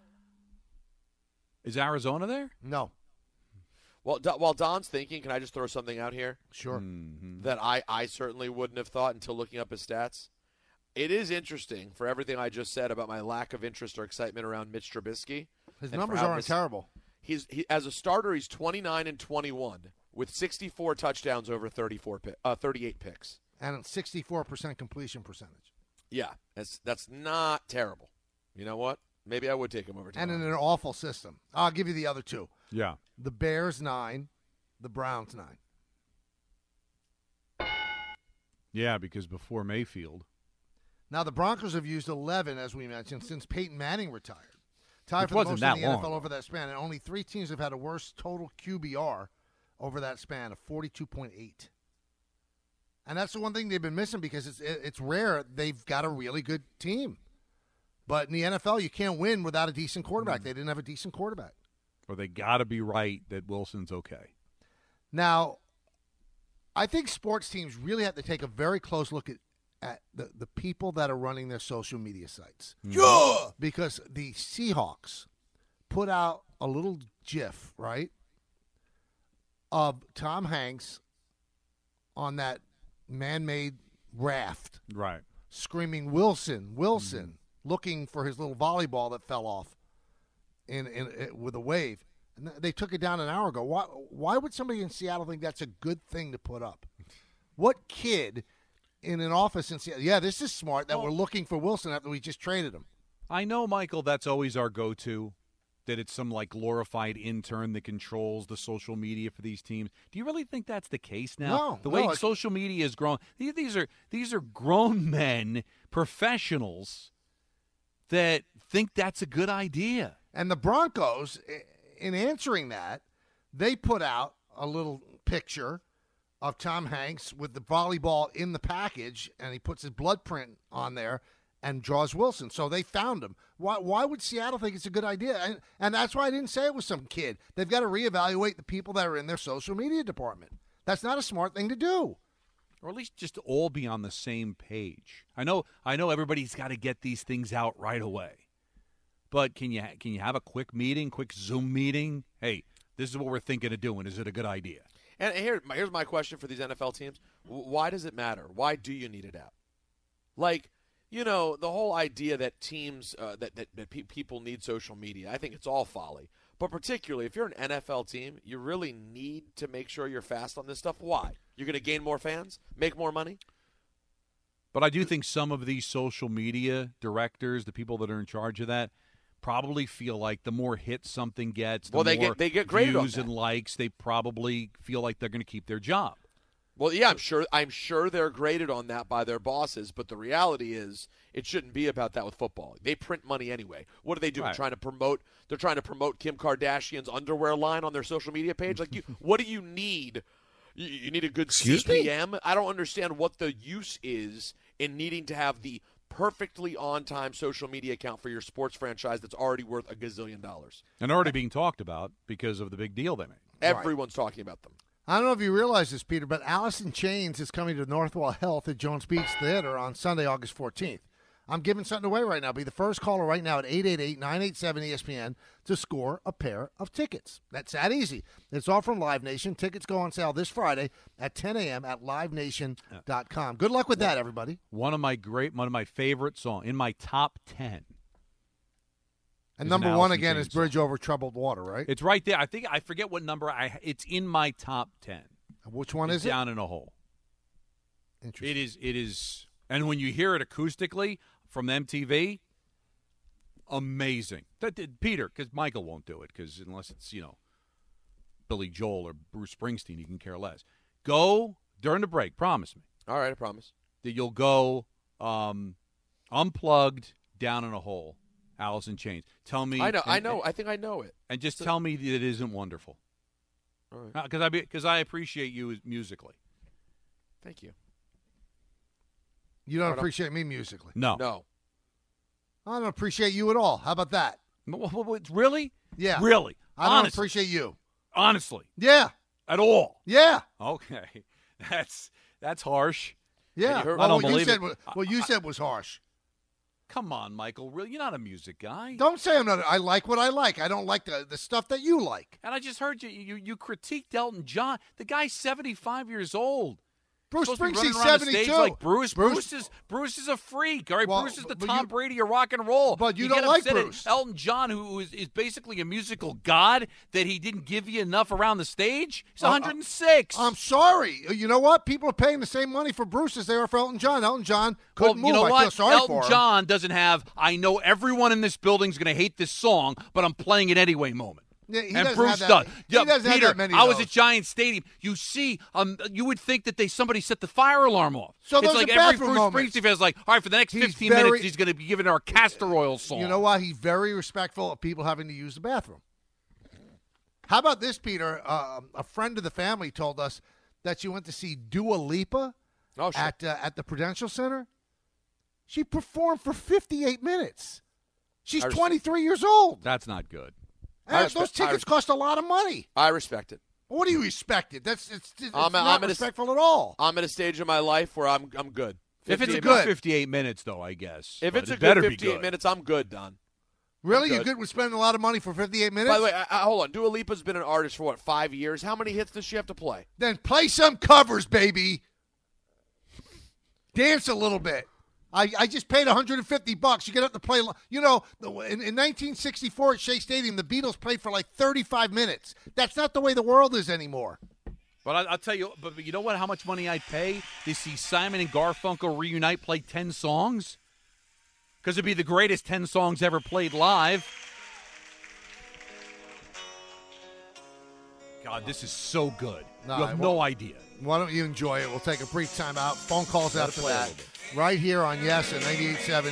E: Is Arizona there?
D: No.
F: Well, while Don's thinking, can I just throw something out here?
D: Sure.
F: That I certainly wouldn't have thought until looking up his stats. It is interesting for everything I just said about my lack of interest or excitement around Mitch Trubisky.
D: His numbers aren't terrible.
F: He as a starter, he's 29-21 with 64 touchdowns over 38 picks.
D: And 64% completion percentage.
F: Yeah, that's not terrible. You know what? Maybe I would take him over time.
D: And in an awful system. I'll give you the other two.
E: Yeah.
D: The Bears 9, the Browns 9.
E: Yeah, because before Mayfield.
D: Now, the Broncos have used 11, as we mentioned, since Peyton Manning retired. Tied for the most
E: that
D: in the
E: long.
D: NFL over that span, and only 3 teams have had a worse total QBR over that span of 42.8. And that's the one thing they've been missing because it's rare. They've got a really good team. But in the NFL, you can't win without a decent quarterback. They didn't have a decent quarterback.
E: Or they got to be right that Wilson's okay.
D: Now, I think sports teams really have to take a very close look at the people that are running their social media sites.
F: Yeah!
D: Because the Seahawks put out a little GIF, right, of Tom Hanks on that man-made raft.
E: Right.
D: Screaming, Wilson, looking for his little volleyball that fell off in with a wave. And they took it down an hour ago. Why would somebody in Seattle think that's a good thing to put up? What kid in an office in Seattle, yeah, this is smart that we're looking for Wilson after we just traded him?
E: I know, Michael, that's always our go-to, that it's some like glorified intern that controls the social media for these teams. Do you really think that's the case now?
D: No.
E: The way social media has grown, these are grown men, professionals that think that's a good idea.
D: And the Broncos, in answering that, they put out a little picture of Tom Hanks with the volleyball in the package, and he puts his blood print on there and draws Wilson. So they found him. Why would Seattle think it's a good idea? And that's why I didn't say it was some kid. They've got to reevaluate the people that are in their social media department. That's not a smart thing to do.
E: or at least just all be on the same page. I know everybody's got to get these things out right away. But can you have a quick meeting, quick Zoom meeting? Hey, this is what we're thinking of doing. Is it a good idea?
F: And here's my question for these NFL teams. Why does it matter? Why do you need it out? Like, the whole idea that teams, people need social media, I think it's all folly. But particularly if you're an NFL team, you really need to make sure you're fast on this stuff. Why? You're going to gain more fans? Make more money?
E: But I do think some of these social media directors, the people that are in charge of that, probably feel like the more hits something gets, the more
F: they get graded
E: views
F: on
E: and likes, they probably feel like they're going to keep their job.
F: Well, yeah, I'm sure they're graded on that by their bosses, but the reality is it shouldn't be about that with football. They print money anyway. What are they doing?
E: Right.
F: They're trying to promote Kim Kardashian's underwear line on their social media page. Like, what do you need? You need a good CPM? I don't understand what the use is in needing to have the perfectly on-time social media account for your sports franchise that's already worth $1 gazillion.
E: And already being talked about because of the big deal they made.
F: Everyone's talking about them.
D: I don't know if you realize this, Peter, but Alice in Chains is coming to Northwell Health at Jones Beach Theater on Sunday, August 14th. I'm giving something away right now. Be the first caller right now at 888-987-ESPN to score a pair of tickets. That's that easy. It's all from Live Nation. Tickets go on sale this Friday at 10 a.m. at livenation.com. Good luck with that, everybody.
E: One of my favorite songs in my top 10.
D: And number one again is Bridge Over Troubled Water, right?
E: It's right there. I forget what number. It's in my top 10.
D: Which one is it?
E: Down in a Hole.
D: Interesting.
E: It is. And when you hear it acoustically from MTV, amazing. Peter, because Michael won't do it, because unless it's, Billy Joel or Bruce Springsteen, you can care less. Go during the break, promise me.
F: All right, I promise.
E: That you'll go Unplugged, Down in a Hole, Alice in Chains. Tell me.
F: I know. I think I know it.
E: And just tell me that it isn't wonderful.
F: All right.
E: Because I appreciate you musically.
F: Thank you.
D: You don't appreciate me musically?
E: No.
F: No.
D: I don't appreciate you at all. How about that?
E: Really?
D: Yeah.
E: Really?
D: I don't appreciate you.
E: Honestly?
D: Yeah.
E: At all?
D: Yeah.
E: Okay. That's harsh.
D: Yeah.
E: I don't believe it.
D: What you said was harsh.
E: Come on, Michael. Really? You're not a music guy.
D: Don't say I'm not. I like what I like. I don't like the stuff that you like.
E: And I just heard you critiqued Elton John. The guy's 75 years old.
D: Bruce
E: Springsteen's
D: 72.
E: Like Bruce is a freak. All right,
D: Well,
E: Bruce is the
D: but
E: Tom Brady of rock and roll.
D: But you
E: get
D: don't like
E: upset at
D: Bruce.
E: Elton John, who is basically a musical god, that he didn't give you enough around the stage. He's 106.
D: I'm sorry. You know what? People are paying the same money for Bruce as they are for Elton John. Elton John couldn't move.
E: You know
D: I
E: what?
D: feel sorry
E: Elton
D: for him.
E: John doesn't have, I know everyone in this building is going to hate this song, but I'm playing it anyway moment.
D: Yeah, he
E: and
D: doesn't
E: Bruce
D: have that.
E: does.
D: He doesn't have
E: Peter,
D: that many of
E: I was
D: those.
E: at Giant Stadium. You see, you would think that somebody set the fire alarm off.
D: So
E: it's
D: those
E: like
D: are
E: every
D: bathroom
E: Bruce
D: moments.
E: Springsteen fan is like, all right, for the next 15 minutes, he's going to be giving our castor oil song.
D: You know why? He's very respectful of people having to use the bathroom. How about this, Peter? A friend of the family told us that she went to see Dua Lipa at the Prudential Center. She performed for 58 minutes. She's 23 years old.
E: That's not good.
D: Those tickets cost a lot of money.
F: I respect it.
D: What do you respect it? It's
F: I'm
D: not respectful at all.
F: I'm at a stage in my life where I'm good.
E: If it's a good 58 minutes, though, I guess.
F: If it's a
E: better
F: good
E: be
F: 58 minutes, I'm good, Don.
D: Really? You're good with spending a lot of money for 58 minutes?
F: By the way, hold on. Dua Lipa's been an artist for, 5 years? How many hits does she have to play?
D: Then play some covers, baby. Dance a little bit. I just paid $150. You get up to play. You know, in 1964 at Shea Stadium, the Beatles played for like 35 minutes. That's not the way the world is anymore.
E: But I'll tell you, but you know what? How much money I'd pay to see Simon and Garfunkel reunite, play 10 songs? Because it'd be the greatest 10 songs ever played live. God, this is so good. You have no idea.
D: Why don't you enjoy it? We'll take a brief time out. Phone calls after that. Right here on Yes at 98.7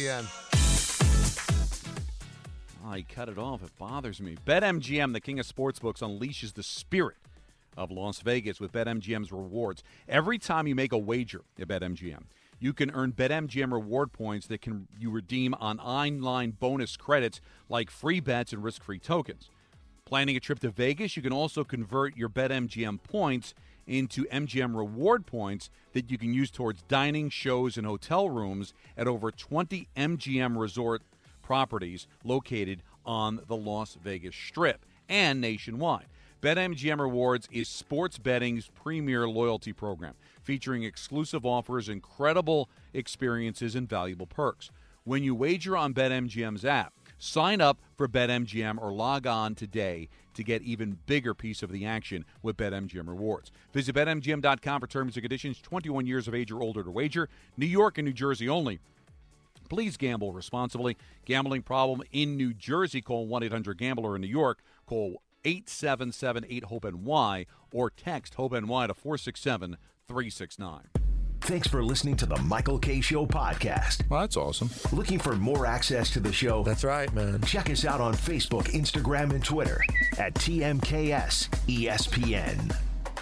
D: ESPN.
E: Oh, he cut it off. It bothers me. BetMGM, the king of sportsbooks, unleashes the spirit of Las Vegas with BetMGM's rewards. Every time you make a wager at BetMGM, you can earn BetMGM reward points that you redeem on online bonus credits like free bets and risk-free tokens. Planning a trip to Vegas, you can also convert your BetMGM points into MGM reward points that you can use towards dining, shows, and hotel rooms at over 20 MGM resort properties located on the Las Vegas Strip and nationwide. BetMGM Rewards is sports betting's premier loyalty program, featuring exclusive offers, incredible experiences, and valuable perks. When you wager on BetMGM's app, sign up for BetMGM or log on today to get even bigger piece of the action with BetMGM Rewards. Visit BetMGM.com for terms and conditions. 21 years of age or older to wager. New York and New Jersey only. Please gamble responsibly. Gambling problem in New Jersey, call 1-800-GAMBLER. In New York, call 877-8-HOPE-NY or text HOPE-NY to 467-369.
A: Thanks for listening to the Michael K. Show podcast.
U: Well, that's awesome.
A: Looking for more access to the show?
U: That's right, man.
A: Check us out on Facebook, Instagram, and Twitter at TMKS ESPN.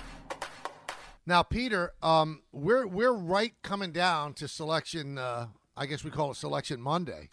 D: Now, Peter, we're right coming down to selection. I guess we call it Selection Monday.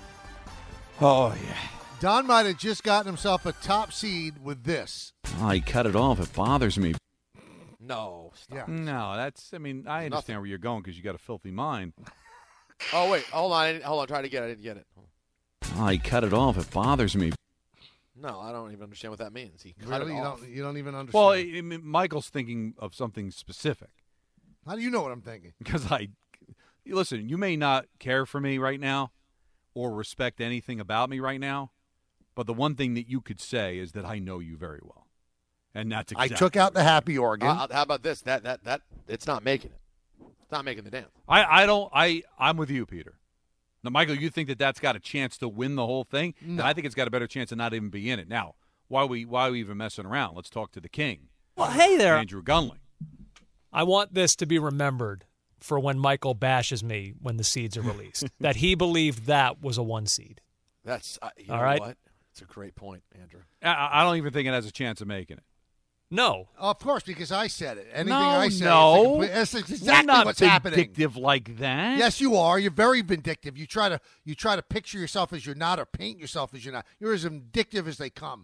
U: Oh, yeah.
D: Don might have just gotten himself a top seed with this.
E: Oh, he cut it off. It bothers me.
F: No. Stop.
D: Yeah.
E: No, I understand where you're going because you got a filthy mind.
F: Oh, wait. Hold on. Try to get it. I didn't get it.
E: Oh, he cut it off. It bothers me.
F: No, I don't even understand what that means. He cut
D: Really?
F: it off.
D: You don't even understand?
E: Well, Michael's thinking of something specific.
D: How do you know what I'm thinking?
E: Because listen, you may not care for me right now or respect anything about me right now, but the one thing that you could say is that I know you very well. And that's exactly
D: I took out the Happy Organ.
F: How about this? That it's not making it. It's not making the dance.
E: I'm with you, Peter. Now, Michael, you think that that's got a chance to win the whole thing?
D: No.
E: And I think it's got a better chance to not even be in it. Now, why are we even messing around? Let's talk to the king.
V: Well, hey there.
E: Andrew Gunling.
V: I want this to be remembered for when Michael bashes me when the seeds are released, that he believed that was a 1 seed.
F: That's you
V: All
F: know
V: right?
F: what? It's a great point, Andrew.
E: I don't even think it has a chance of making it.
V: No.
D: Of course, because I said it. Anything
E: No,
D: I say
E: no.
D: that's
E: We're
D: exactly
E: not
D: what's happening.
E: vindictive like that.
D: Yes, you are. You're very vindictive. You try to picture yourself as you're not or paint yourself as you're not. You're as vindictive as they come.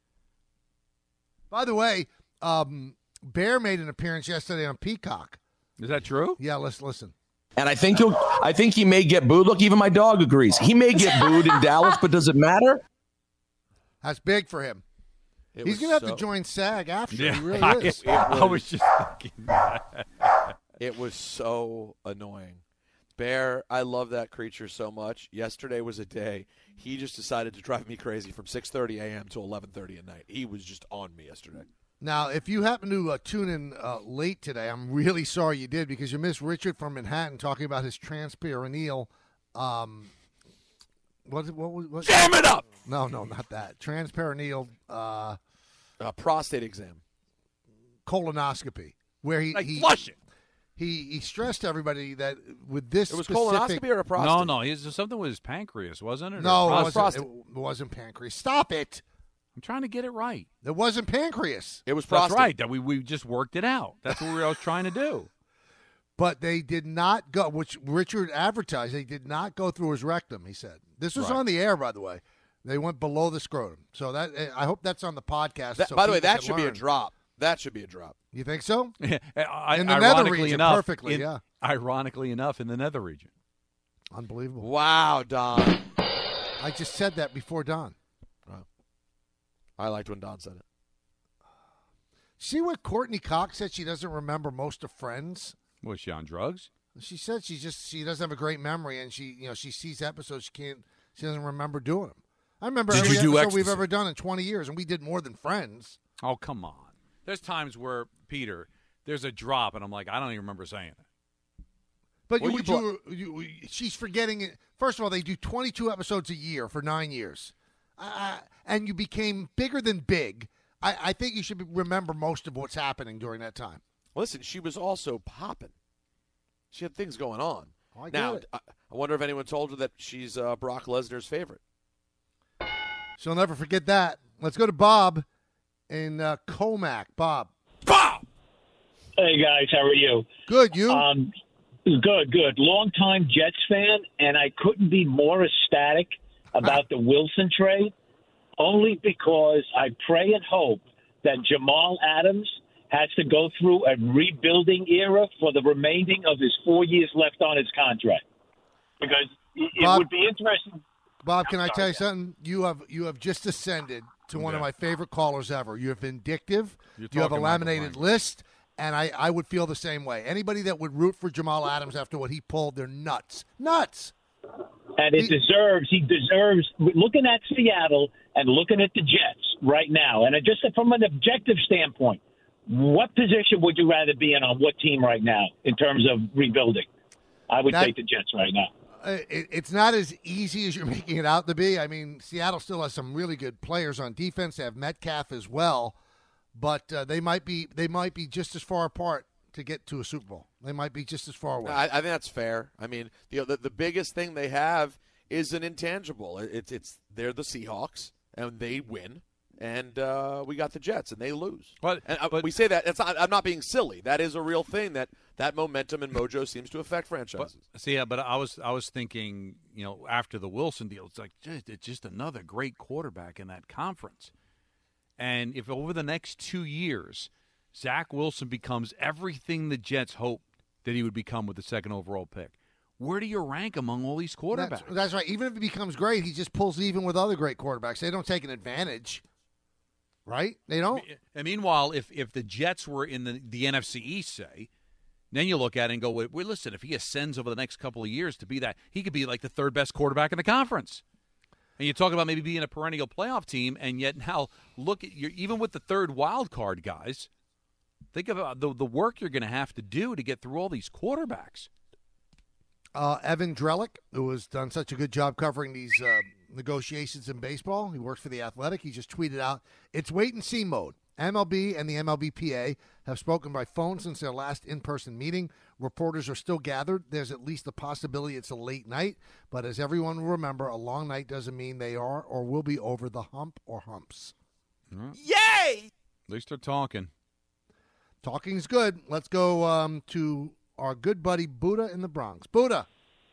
D: By the way, Bear made an appearance yesterday on Peacock.
E: Is that true?
D: Yeah, let's listen.
W: And I think he may get booed. Look, even my dog agrees. He may get booed in Dallas, but does it matter?
D: That's big for him. He's going to have to join SAG after.
E: Yeah,
D: He really is.
E: I was just thinking that.
F: It was so annoying. Bear, I love that creature so much. Yesterday was a day he just decided to drive me crazy from 6:30 a.m. to 11:30 at night. He was just on me yesterday.
D: Now, if you happen to tune in late today, I'm really sorry you did because you missed Richard from Manhattan talking about his transperineal. What?
F: Jam it up!
D: No, not that. Transperineal
F: prostate exam,
D: colonoscopy, where he
E: flush it.
D: He stressed to everybody that with this
F: It was
D: specific,
F: colonoscopy or a prostate?
E: No, it's something with his pancreas, wasn't it?
D: No,
E: Or
D: it wasn't pancreas. Stop it.
E: I'm trying to get it right.
D: It wasn't pancreas.
F: It was
E: That's
F: prostate.
E: right. That we just worked it out. That's what I was trying to do.
D: But they did not go, which Richard advertised, they did not go through his rectum, he said. This was
F: Right.
D: on the air, by the way. They went below the scrotum. So that I hope that's on the podcast. so
F: By the way,
D: people
F: that
D: can
F: should be a
D: learn.
F: drop. That should be a drop.
D: You think so? In the nether
E: Ironically
D: region,
E: enough,
D: perfectly, yeah.
E: Ironically enough, in the nether region.
D: Unbelievable.
F: Wow, Don.
D: I just said that before Don.
F: Wow. I liked when Don said it.
D: See what Courtney Cox said? She doesn't remember most of Friends.
E: Was she on drugs?
D: She said she doesn't have a great memory, and she sees episodes she doesn't remember doing them. I remember
F: Did
D: every
F: you do
D: episode we've
F: ecstasy?
D: ever done in 20 years, and we did more than Friends.
E: Oh, come on. There's times where, Peter, there's a drop, and I'm like, I don't even remember saying it.
D: But
F: Well,
D: she's forgetting it. First of all, they do 22 episodes a year for 9 years, and you became bigger than big. I think you should remember most of what's happening during that time.
F: Listen, she was also popping. She had things going on.
D: Oh, I get
F: now,
D: it.
F: I wonder if anyone told her that she's Brock Lesnar's favorite.
D: She'll never forget that. Let's go to Bob in Comac. Bob.
X: Hey, guys. How are you?
D: Good. You?
X: Good. Longtime Jets fan, and I couldn't be more ecstatic about the Wilson trade, only because I pray and hope that Jamal Adams has to go through a rebuilding era for the remaining of his 4 years left on his contract? Because it would be interesting.
D: Bob, can I tell you something? You have just ascended to one of my favorite callers ever. You're vindictive. You have a laminated list, and I would feel the same way. Anybody that would root for Jamal Adams after what he pulled, they're nuts. Nuts.
X: And he deserves, looking at Seattle and looking at the Jets right now, and just from an objective standpoint, what position would you rather be in on what team right now in terms of rebuilding? I would take the Jets right now.
D: It's not as easy as you're making it out to be. I mean, Seattle still has some really good players on defense. They have Metcalf as well, but they might be just as far apart to get to a Super Bowl. They might be just as far away.
F: I think that's fair. I mean, the biggest thing they have is an intangible. It's they're the Seahawks, and they win. And we got the Jets, and they lose. But we say that I'm not being silly. That is a real thing. That momentum and mojo seems to affect franchises.
E: But I was thinking, after the Wilson deal, it's like it's just another great quarterback in that conference. And if over the next 2 years, Zach Wilson becomes everything the Jets hoped that he would become with the second overall pick, where do you rank among all these quarterbacks?
D: That's right. Even if he becomes great, he just pulls even with other great quarterbacks. They don't take an advantage. Right? They don't.
E: And meanwhile, if the Jets were in the NFC East, say, then you look at it and go, well, listen, if he ascends over the next couple of years to be that, he could be like the third best quarterback in the conference. And you talk about maybe being a perennial playoff team, and yet now look at even with the third wild card guys, think about the work you're going to have to do to get through all these quarterbacks.
D: Evan Drellick, who has done such a good job covering these negotiations in baseball. He works for The Athletic. He just tweeted out, it's wait-and-see mode. MLB and the MLBPA have spoken by phone since their last in-person meeting. Reporters are still gathered. There's at least the possibility it's a late night, but as everyone will remember, a long night doesn't mean they are or will be over the hump or humps.
E: Yay! At least they're talking.
D: Talking's good. Let's go to our good buddy Buddha in the Bronx. Buddha.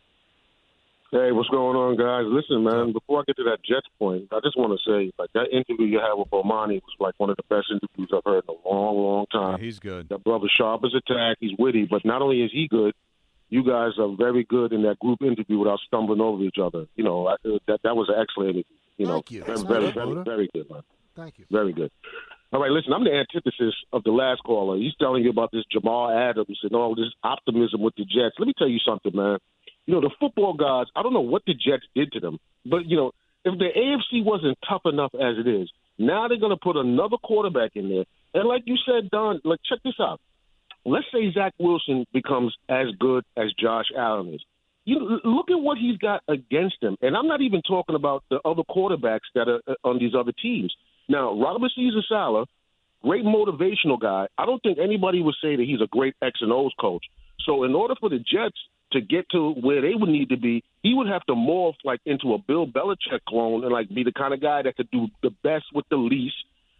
B: Hey, what's going on, guys? Listen, man, before I get to that Jets point, I just want to say, that interview you had with Bomani was one of the best interviews I've heard in a long, long time.
E: Yeah, he's good.
B: That brother's sharp as a tack. He's witty, but not only is he good, you guys are very good in that group interview without stumbling over each other. That was an excellent interview.
D: Thank you.
B: Very good, man.
D: Thank you.
B: Very good. All right, listen, I'm the antithesis of the last caller. He's telling you about this Jamal Adams and all this optimism with the Jets. Let me tell you something, man. The football gods, I don't know what the Jets did to them, but, if the AFC wasn't tough enough as it is, now they're going to put another quarterback in there. And like you said, Don, check this out. Let's say Zach Wilson becomes as good as Josh Allen is. Look at what he's got against him. And I'm not even talking about the other quarterbacks that are on these other teams. Now, Robert Cesar-Salah, great motivational guy. I don't think anybody would say that he's a great X and O's coach. So in order for the Jets to get to where they would need to be, he would have to morph into a Bill Belichick clone and be the kind of guy that could do the best with the least.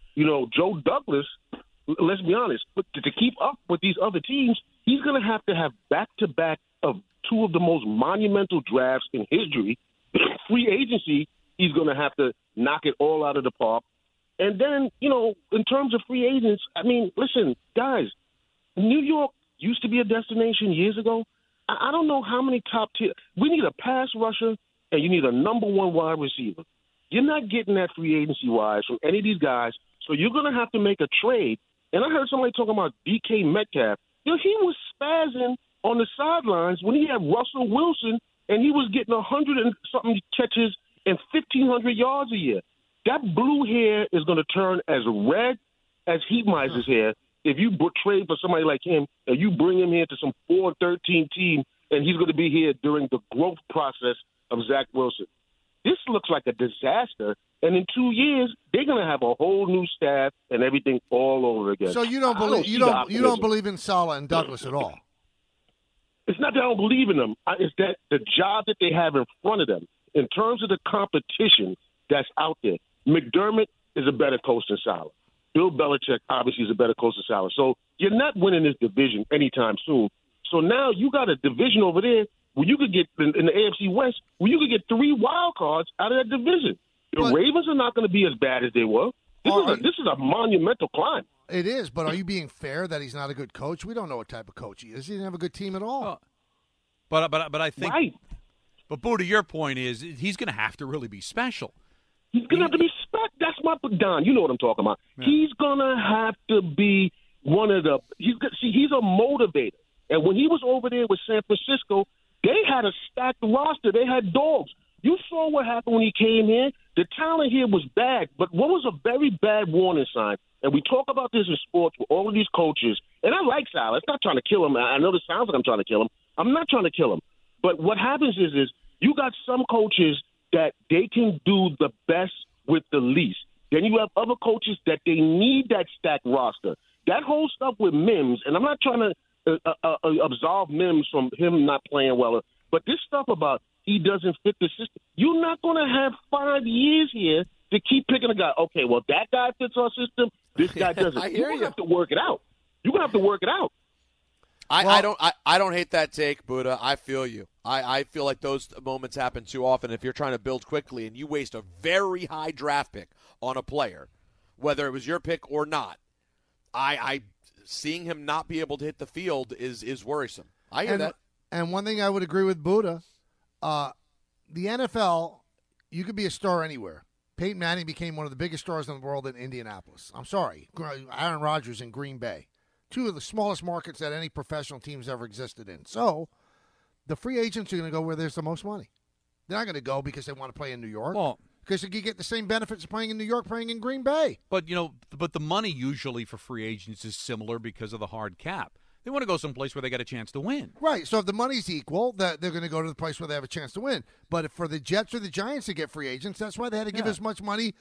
B: Joe Douglas, let's be honest, but to keep up with these other teams, he's going to have back-to-back of two of the most monumental drafts in history. Free agency, he's going to have to knock it all out of the park. And then, in terms of free agents, I mean, listen, guys, New York used to be a destination years ago. I don't know how many top tier. We need a pass rusher, and you need a number one wide receiver. You're not getting that free agency-wise from any of these guys, so you're going to have to make a trade. And I heard somebody talking about DK Metcalf. He was spazzing on the sidelines when he had Russell Wilson, and he was getting 100 and something catches and 1,500 yards a year. That blue hair is going to turn as red as Heat Miser's hair if you trade for somebody like him and you bring him here to some 4-13 team, and he's going to be here during the growth process of Zach Wilson. This looks like a disaster, and in 2 years they're going to have a whole new staff and everything all over again.
D: So you don't believe in Saleh and Douglas at all?
B: It's not that I don't believe in them. It's that the job that they have in front of them, in terms of the competition that's out there, McDermott is a better coach than Saleh. Bill Belichick obviously is a better coach than Saleh. So you're not winning this division anytime soon. So now you got a division over there where you could get in the AFC West, where you could get 3 wild cards out of that division. The Ravens are not going to be as bad as they were. This is a monumental climb.
D: It is, but are you being fair that he's not a good coach? We don't know what type of coach he is. He didn't have a good team at all.
E: But I think.
B: Right.
E: But Buddha, your point is he's going to have to really be special.
B: He's going to have to be special. That's my Don. You know what I'm talking about. Yeah. He's going to have to be one of the. He's a motivator. And when he was over there with San Francisco, they had a stacked roster. They had dogs. You saw what happened when he came here. The talent here was bad, but what was a very bad warning sign? And we talk about this in sports with all of these coaches. And I like Sal. It's not trying to kill him. I know this sounds like I'm trying to kill him. I'm not trying to kill him. But what happens is you got some coaches that they can do the best with the least. Then you have other coaches that they need that stacked roster. That whole stuff with Mims, and I'm not trying to absolve Mims from him not playing well, but this stuff about he doesn't fit the system. You're not going to have 5 years here to keep picking a guy. Okay, well, that guy fits our system. This guy doesn't. You're going to have to work it out. You're going to have to work it out.
F: I don't hate that take, Buddha. I feel you. I feel like those moments happen too often. If you're trying to build quickly and you waste a very high draft pick on a player, whether it was your pick or not, I seeing him not be able to hit the field is worrisome. I hear that.
D: And one thing I would agree with Buddha, the NFL, you could be a star anywhere. Peyton Manning became one of the biggest stars in the world in Indianapolis. I'm sorry. Aaron Rodgers in Green Bay. Two of the smallest markets that any professional team's ever existed in. So the free agents are going to go where there's the most money. They're not going to go because they want to play in New York. Well, because you get the same benefits of playing in New York, playing in Green Bay.
E: But, the money usually for free agents is similar because of the hard cap. They want to go someplace where they get a chance to win.
D: Right. So if the money's equal, they're going to go to the place where they have a chance to win. But for the Jets or the Giants to get free agents, that's why they had to give as much money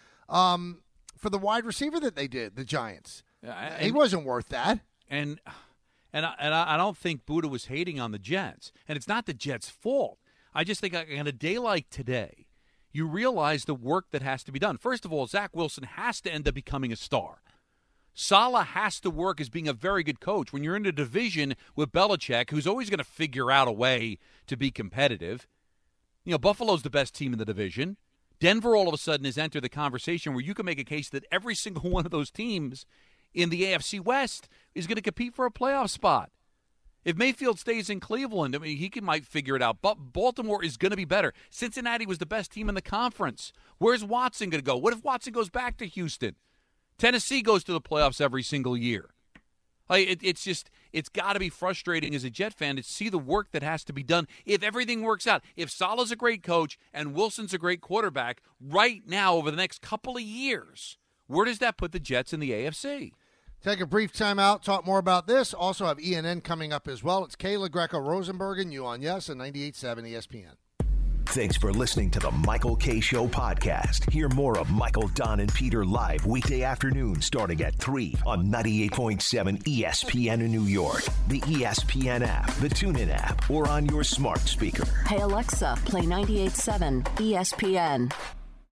D: for the wide receiver that they did, the Giants. He wasn't worth that. And I don't think Buddha was hating on the Jets. And it's not the Jets' fault. I just think on a day like today, you realize the work that has to be done. First of all, Zach Wilson has to end up becoming a star. Saleh has to work as being a very good coach. When you're in a division with Belichick, who's always going to figure out a way to be competitive, Buffalo's the best team in the division. Denver all of a sudden has entered the conversation where you can make a case that every single one of those teams in the AFC West is going to compete for a playoff spot. If Mayfield stays in Cleveland, he might figure it out. But Baltimore is going to be better. Cincinnati was the best team in the conference. Where's Watson going to go? What if Watson goes back to Houston? Tennessee goes to the playoffs every single year. It's got to be frustrating as a Jet fan to see the work that has to be done if everything works out. If Saleh's a great coach and Wilson's a great quarterback right now over the next couple of years, where does that put the Jets in the AFC? Take a brief time out, talk more about this. Also have ENN coming up as well. It's Kayla Greco-Rosenberg and you on Yes and 98.7 ESPN.
A: Thanks for listening to the Michael K. Show podcast. Hear more of Michael, Don, and Peter live weekday afternoon starting at 3 on 98.7 ESPN in New York, the ESPN app, the TuneIn app, or on your smart speaker.
G: Hey, Alexa, play 98.7 ESPN.